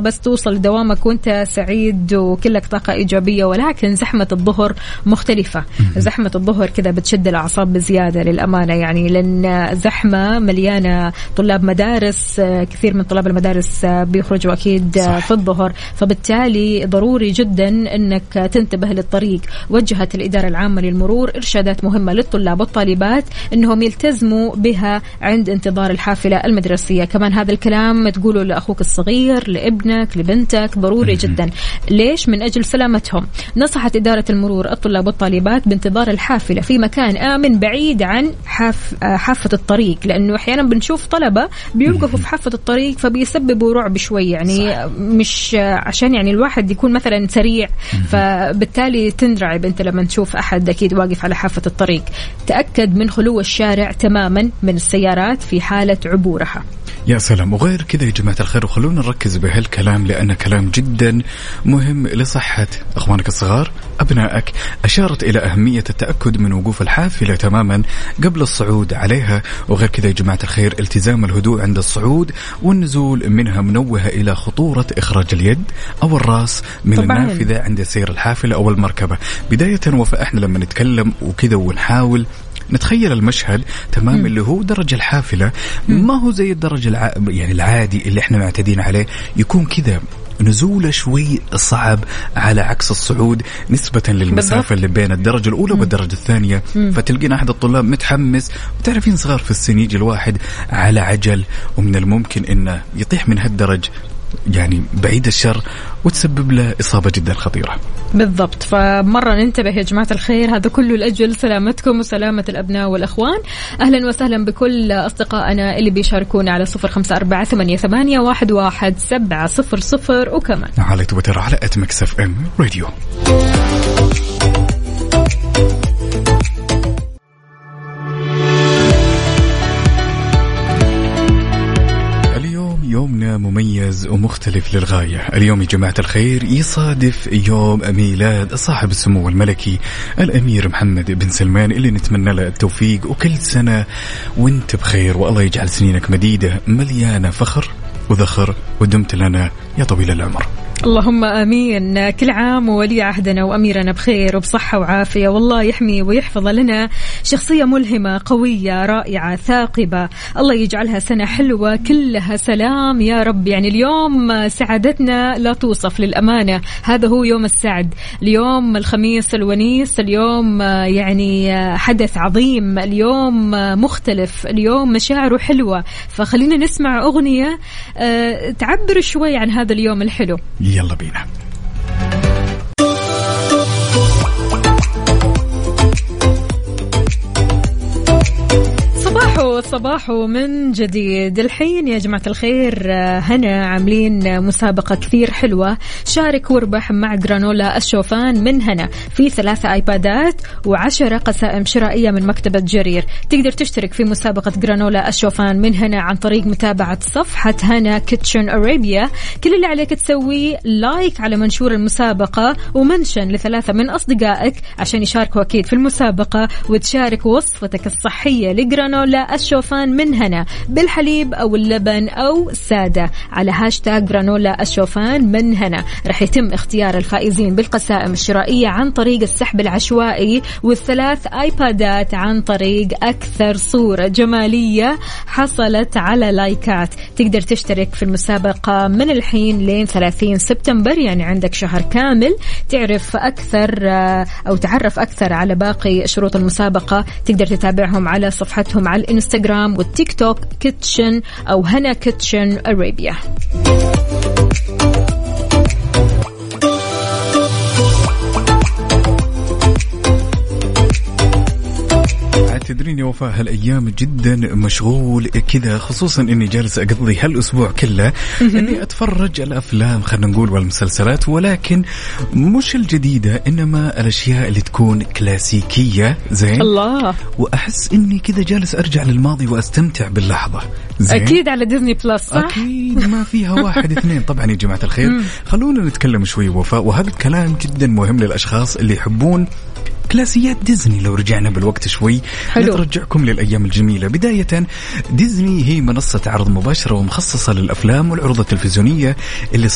توصل دوامك وانت سعيد وكلك طاقة إيجابية. ولكن زحمة الظهر مختلفة. زحمة الظهر كذا بتشد الأعصاب بزيادة للأمانة، يعني لأن زحمة مليانة طلاب مدارس، كثير من طلاب المدارس بيخرجوا أكيد في الظهر، فبالتالي ضروري جدا أنك تنتبه للطريق. وجهت الإدارة العامة للمرور إرشادات مهمة للطلاب والطالبات أنهم يلتزموا بها عند انتظار الحافلة المدرسية. كمان هذا الكلام تقوله لأخوك الصغير، لابنك، لبنتك، ضروري جدا. ليش؟ من أجل سلامتهم. نصحت إدارة المرور الطلاب والطالبات بانتظار الحافلة في مكان آمن بعيد عن حافة الطريق، لأنه أحيانا بنشوف طلبة بيوقفوا في حافة الطريق فبيسببوا رعب شوي، يعني صح. مش عشان يعني الواحد يكون مثلا سريع، فبالتالي تنرعب أنت لما تشوف أحد أكيد واقف على حافة الطريق. تأكد من خلو الشارع تماما من السيارات في حالة عبورها. يا سلام. وغير كذا يا جماعة الخير، وخلونا نركز بهالكلام لأنه كلام جدا مهم لصحة أخوانك الصغار أبنائك. أشارت إلى أهمية التأكد من وقوف الحافلة تماما قبل الصعود عليها. وغير كذا يا جماعة الخير، التزام الهدوء عند الصعود والنزول منها، منوهة إلى خطورة إخراج اليد أو الرأس من طبعاً النافذة عند سير الحافلة أو المركبة. بداية وفإحنا لما نتكلم وكذا ونحاول نتخيل المشهد تمام، اللي هو درج الحافلة ما هو زي الدرج يعني العادي اللي احنا معتادين عليه، يكون كذا نزوله شوي صعب على عكس الصعود نسبة للمسافة اللي بين الدرجة الأولى والدرجة الثانية. فتلقين أحد الطلاب متحمس، وتعرفين صغار في السن يجي الواحد على عجل، ومن الممكن إنه يطيح من هالدرج يعني بعيد الشر وتسبب له إصابة جدا خطيرة. بالضبط. فمرة ننتبه يا جماعة الخير، هذا كله لأجل سلامتكم وسلامة الأبناء والأخوان. أهلا وسهلا بكل أصدقائنا اللي بيشاركونا على 0548811700 وكمان على تويتر على @mixfm راديو. يومنا مميز ومختلف للغاية. اليوم يا جماعة الخير يصادف يوم ميلاد صاحب السمو الملكي الأمير محمد بن سلمان، اللي نتمنى له التوفيق، وكل سنة وانت بخير، والله يجعل سنينك مديدة مليانة فخر وذخر، ودمت لنا يا طويل العمر. اللهم آمين. كل عام وولي عهدنا وأميرنا بخير وبصحة وعافية، والله يحمي ويحفظ لنا شخصية ملهمة قوية رائعة ثاقبة. الله يجعلها سنة حلوة كلها سلام يا رب. يعني اليوم سعادتنا لا توصف للأمانة. هذا هو يوم السعد، اليوم الخميس الونيس، اليوم يعني حدث عظيم، اليوم مختلف، اليوم مشاعره حلوة. فخلينا نسمع أغنية تعبر شوي عن هذا اليوم الحلو. يلا بينا. صباح من جديد. الحين يا جماعة الخير هنا عاملين مسابقة كثير حلوة. شارك واربح مع جرانولا الشوفان من هنا في 3 آيبادات و10 قسائم شرائية من مكتبة جرير. تقدر تشترك في مسابقة جرانولا الشوفان من هنا عن طريق متابعة صفحة هنا كيتشن أرابيا. كل اللي عليك تسويه لايك على منشور المسابقة ومنشن ل3 من أصدقائك عشان يشاركوا أكيد في المسابقة، وتشارك وصفتك الصحية لجرانولا الشوفان من هنا بالحليب أو اللبن أو سادة على هاشتاج جرانولا الشوفان من هنا. رح يتم اختيار الفائزين بالقسائم الشرائية عن طريق السحب العشوائي، وال3 آيبادات عن طريق أكثر صورة جمالية حصلت على لايكات. تقدر تشترك في المسابقة من الحين لين 30 سبتمبر، يعني عندك شهر كامل تعرف أكثر أو تعرف أكثر على باقي شروط المسابقة. تقدر تتابعهم على صفحتهم على الانستغرام والتيك توك كيتشن أو هنا كيتشن أرابيا. تدرين يا وفاء هالأيام جدا مشغول كذا، خصوصا إني جالس أقضي هالأسبوع كله إني أتفرج الأفلام خلنا نقول والمسلسلات، ولكن مش الجديدة إنما الأشياء اللي تكون كلاسيكية زين الله. وأحس إني كذا جالس أرجع للماضي وأستمتع باللحظة زين. أكيد على ديزني بلس صح؟ أكيد ما فيها 1 2 طبعا يا جماعة الخير. خلونا نتكلم شوي وفاء، وهذا الكلام جدا مهم للأشخاص اللي يحبون كلاسيات ديزني لو رجعنا بالوقت شوي نرجعكم للأيام الجميلة. بداية ديزني هي منصة عرض مباشرة ومخصصة للأفلام والعروض التلفزيونية اللي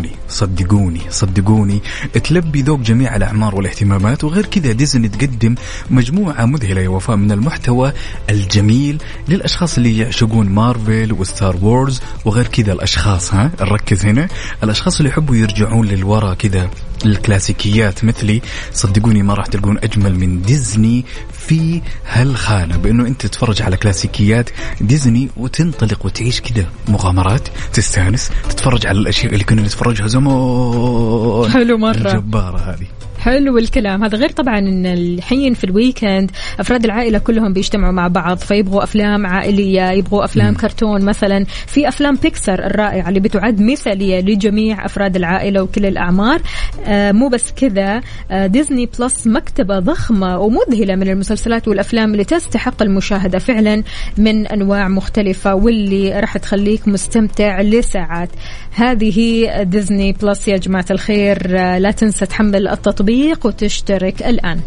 صدقوني تلبي ذوق جميع الأعمار والاهتمامات. وغير كذا ديزني تقدم مجموعة مذهلة يا وفاء من المحتوى الجميل للأشخاص اللي يعشقون مارفل وستار وورز. وغير كذا الأشخاص نركز هنا، الأشخاص اللي يحبوا يرجعون للوراء كذا الكلاسيكيات مثلي، صدقوني ما راح تلقون أجمل من ديزني في هالخانة، بأنه أنت تتفرج على كلاسيكيات ديزني وتنطلق وتعيش كده مغامرات، تستانس، تتفرج على الأشياء اللي كنا نتفرجها زمان. حلو مرة، الجبارة هذه. حلو الكلام هذا. غير طبعا ان الحين في الويكند افراد العائله كلهم بيجتمعوا مع بعض، فيبغوا افلام عائليه، يبغوا افلام كرتون مثلا. في افلام بيكسر الرائعه اللي بتعد مثاليه لجميع افراد العائله وكل الاعمار. مو بس كذا، ديزني بلس مكتبه ضخمه ومذهله من المسلسلات والافلام اللي تستحق المشاهده فعلا من انواع مختلفه، واللي راح تخليك مستمتع لساعات. هذه ديزني بلس يا جماعه الخير. لا تنسى تحمل التطبيق وتشترك الآن.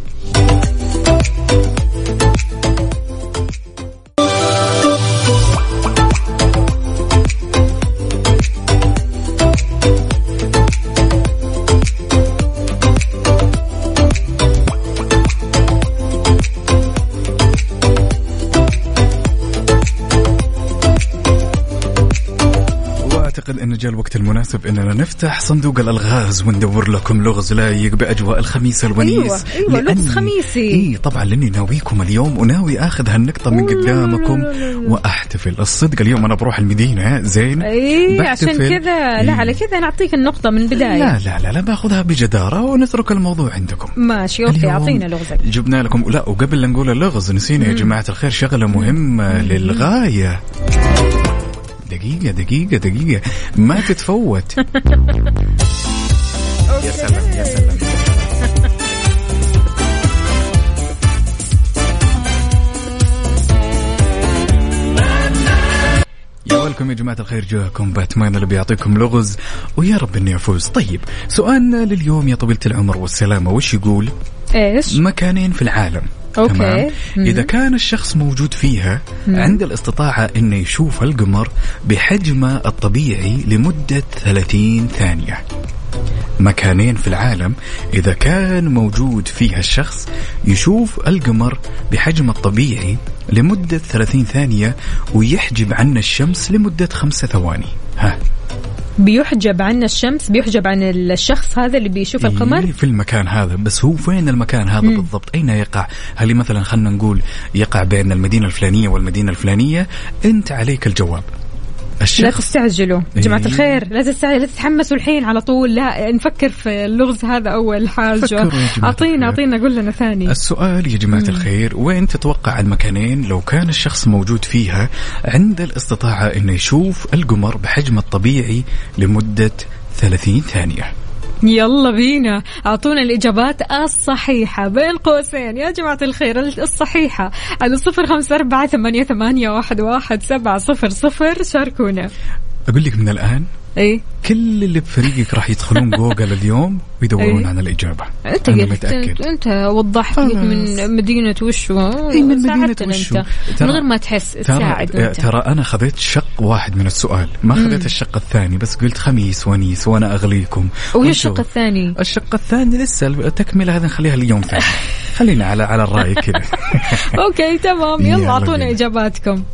أعتقد أن جاء الوقت المناسب أننا نفتح صندوق الألغاز وندور لكم لغز لايق بأجواء الخميس الونيس. أيوة لغز خميسي. طبعا لأني ناويكم اليوم وناوي أخذ هالنقطة من قدامكم وأحتفل. الصدق اليوم أنا بروح المدينة زين. عشان كذا لا على كذا نعطيك النقطة من بداية. لا باخذها بجدارة ونترك الموضوع عندكم. ماشي أوكي، أعطينا لغزك. جبنا لكم. لا وقبل لا نقول اللغز نسينا يا جماعة الخير شغلة مهمة للغاية. دقيقة ما تتفوت. يا سلام. يا ولكم يا جماعة الخير، جاءكم باتمان اللي بيعطيكم لغز ويا رب اني افوز. طيب سؤالنا لليوم يا طويلة العمر والسلامة وش يقول؟ ايش؟ مكانين في العالم. أوكي. تمام. إذا كان الشخص موجود فيها عند الاستطاعة إنه يشوف القمر بحجمه الطبيعي لمدة 30 ثانية. مكانين في العالم إذا كان موجود فيها الشخص يشوف القمر بحجمه الطبيعي لمدة 30 ثانية ويحجب عنا الشمس لمدة 5 ثواني. بيحجب عن الشمس، بيحجب عن الشخص هذا اللي بيشوف القمر في المكان هذا. بس هو فين المكان هذا بالضبط؟ أين يقع؟ هل مثلا خلنا نقول يقع بين المدينة الفلانية والمدينة الفلانية؟ أنت عليك الجواب. لا تستعجلوا جماعة الخير، لا تتحمسوا الحين على طول، لا نفكر في اللغز هذا أول حاجة. أعطينا قول لنا ثاني. السؤال يا جماعة الخير، وين تتوقع المكانين لو كان الشخص موجود فيها عند الاستطاعة إنه يشوف القمر بحجم الطبيعي لمدة 30 ثانية؟ يلا بينا أعطونا الإجابات الصحيحة بين قوسين يا جماعة الخير، الصحيحة على 0548811700. شاركونا. أقول لك من الآن إيه؟ كل اللي بفريقك راح يدخلون جوجل اليوم ويدورون عن الإجابة. أنا متأكد. أنت وضحت من مدينة وشو؟ من مدينة وشو؟ من غير ما تحس تساعد. ترى أنا خذيت شق واحد من السؤال، ما خذيت الشق الثاني، بس قلت خميس ونيس وأنا أغليكم. وش الشق الثاني؟ الشق الثاني لسه التكملة، هذا نخليها اليوم ثاني. خلينا على الرأي كذا. أوكي تمام، يلا أعطونا إجاباتكم.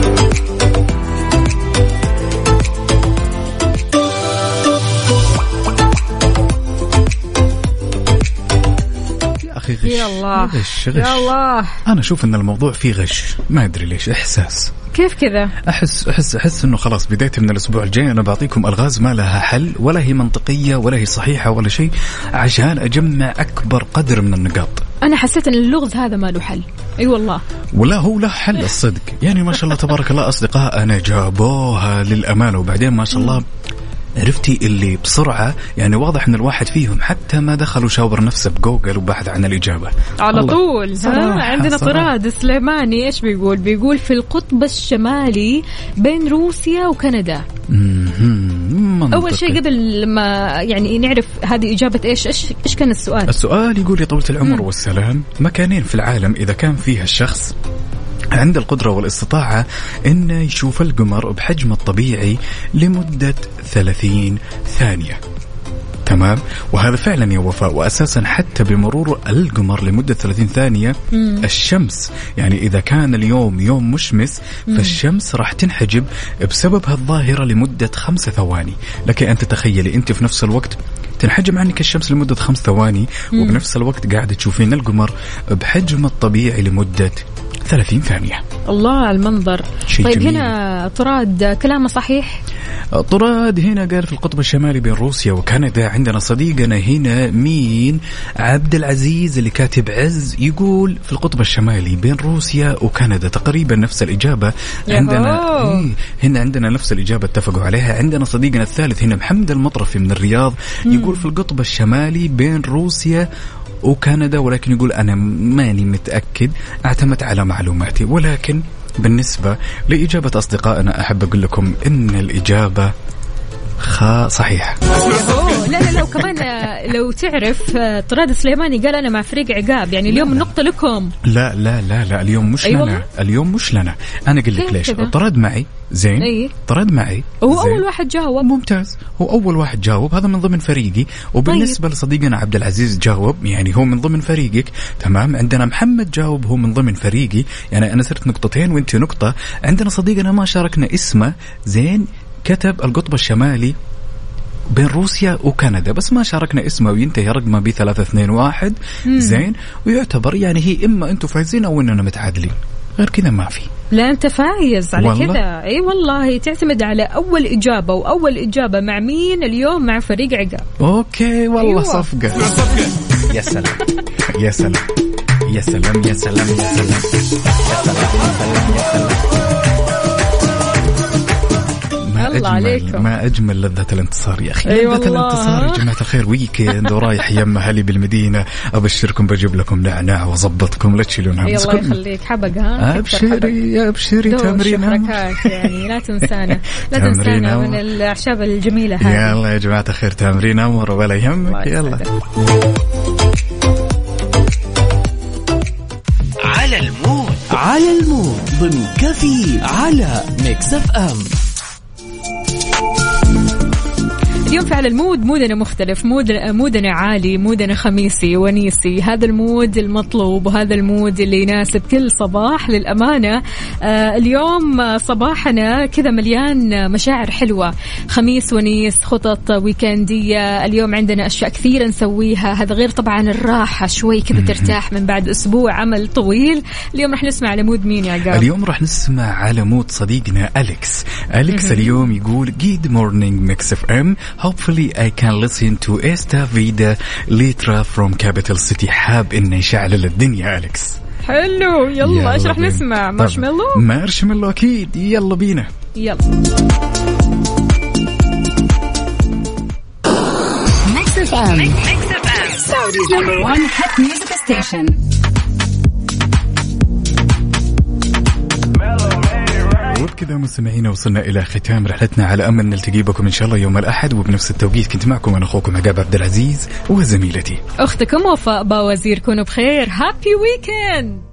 غش. يا الله أنا أشوف أن الموضوع فيه غش، ما أدري ليش، إحساس. كيف كذا؟ أحس إنه خلاص بداية من الأسبوع الجاي أنا بعطيكم ألغاز ما لها حل ولا هي منطقية ولا هي صحيحة ولا شيء، عشان أجمع أكبر قدر من النقاط. أنا حسيت إن اللغز هذا ما له حل. أي والله. ولا هو له حل الصدق، يعني ما شاء الله تبارك الله أصدقائنا جابوها للأمانة، وبعدين ما شاء الله عرفتي اللي بسرعة، يعني واضح ان الواحد فيهم حتى ما دخلوا شاور نفسه بجوجل وبحث عن الإجابة على طول. عندنا طراد سليماني ايش بيقول في القطب الشمالي بين روسيا وكندا. منطقي. أول شيء قبل ما يعني نعرف هذه إجابة إيش كان السؤال؟ السؤال يقول يا طويلة العمر والسلام، مكانين في العالم إذا كان فيها الشخص عند القدرة والاستطاعة إنه يشوف القمر بحجمه الطبيعي لمدة 30 ثانية. تمام، وهذا فعلا يا وفاء. وأساسا حتى بمرور القمر لمدة 30 ثانية الشمس، يعني إذا كان اليوم يوم مشمس فالشمس راح تنحجب بسبب هالظاهرة لمدة 5 ثواني. لكن أنت تخيلي أنت في نفس الوقت تنحجب عنك الشمس لمدة 5 ثواني وبنفس الوقت قاعدة تشوفين القمر بحجم الطبيعي لمدة 30 ثانية. الله على المنظر. طيب جميل. هنا طراد كلامه صحيح؟ طراد هنا قال في القطب الشمالي بين روسيا وكندا. عندنا صديقنا هنا مين؟ عبد العزيز اللي كاتب عز، يقول في القطب الشمالي بين روسيا وكندا. تقريبا نفس الإجابة عندنا. هنا عندنا نفس الإجابة اتفقوا عليها. عندنا صديقنا الثالث هنا محمد المطرفي من الرياض، يقول في القطب الشمالي بين روسيا وكندا، ولكن يقول أنا ماني متأكد، أعتمد على معلوماتي. ولكن بالنسبة لإجابة أصدقائنا أحب أقول لكم إن الإجابة صحيح. لا وكمان لو تعرف طراد سليماني قال أنا مع فريق عقاب، يعني اليوم النقطة لكم. لا لا لا لا، اليوم مش لنا، اليوم مش لنا. أنا أقول لك ليش. طراد معي زين. طراد معي هو أول واحد جاوب. ممتاز، هو أول واحد جاوب، هذا من ضمن فريقي. وبالنسبة لصديقنا عبد العزيز جاوب، يعني هو من ضمن فريقك. تمام. عندنا محمد جاوب، هو من ضمن فريقي، يعني أنا صرت نقطتين وأنت نقطة. عندنا صديقنا ما شاركنا اسمه زين، كتب القطب الشمالي بين روسيا وكندا بس ما شاركنا اسمه، وينتهي رقمه ب321 زين، ويعتبر يعني هي إما أنتم فايزين أو إننا متعادلين، غير كذا ما في. لا أنت فايز على كذا. أي والله تعتمد على أول إجابة، وأول إجابة مع مين اليوم؟ مع فريق عقاب. أوكي والله. أيوة. صفقة. يا سلام يا سلام يا سلام يا سلام يا سلام يا سلام. ما أجمل لذة الانتصار يا أخي. لذة الانتصار يا جماعة الخير. ويكند ورايح يم أهلي بالمدينة، أبشركم بجيب لكم نعناع وظبطكم، لا تشيلون هم. الله يخليك حبق. ها أبشري تمرين يعني لا تنسانا لا تنسانا من الأعشاب الجميلة هذه. يلا يا جماعة الخير تمرين أمر ولا يهمك. يلا على المود ضمن كفي على ميكس اف ام. اليوم فعلا المود مودنا مختلف، مودنا عالي، مودنا خميسي ونيسي. هذا المود المطلوب وهذا المود اللي يناسب كل صباح للأمانة. اليوم صباحنا كذا مليان مشاعر حلوة، خميس ونيس، خطط ويكندية. اليوم عندنا أشياء كثيرة نسويها، هذا غير طبعا الراحة شوي كذا ترتاح من بعد أسبوع عمل طويل. اليوم رح نسمع على مود مين يا عقاب؟ اليوم رح نسمع على مود صديقنا أليكس. اليوم يقول Good morning Mix FM. Hopefully I can listen to Esta Vida Litra from Capital City. حاب إنه يشعل الدنيا أليكس. حلو. يلا إيش رح نسمع؟ مارشميلو أكيد. يلا بينا. يلا. Mix FM. Saudi's number one hit music station. وبكذا مستمعينا وصلنا إلى ختام رحلتنا، على أمل نلتقي بكم إن شاء الله يوم الأحد وبنفس التوقيت. كنت معكم أنا أخوكم عقاب عبد العزيز وزميلتي أختكم وفاء باوزير. كونوا بخير. هابي ويكند.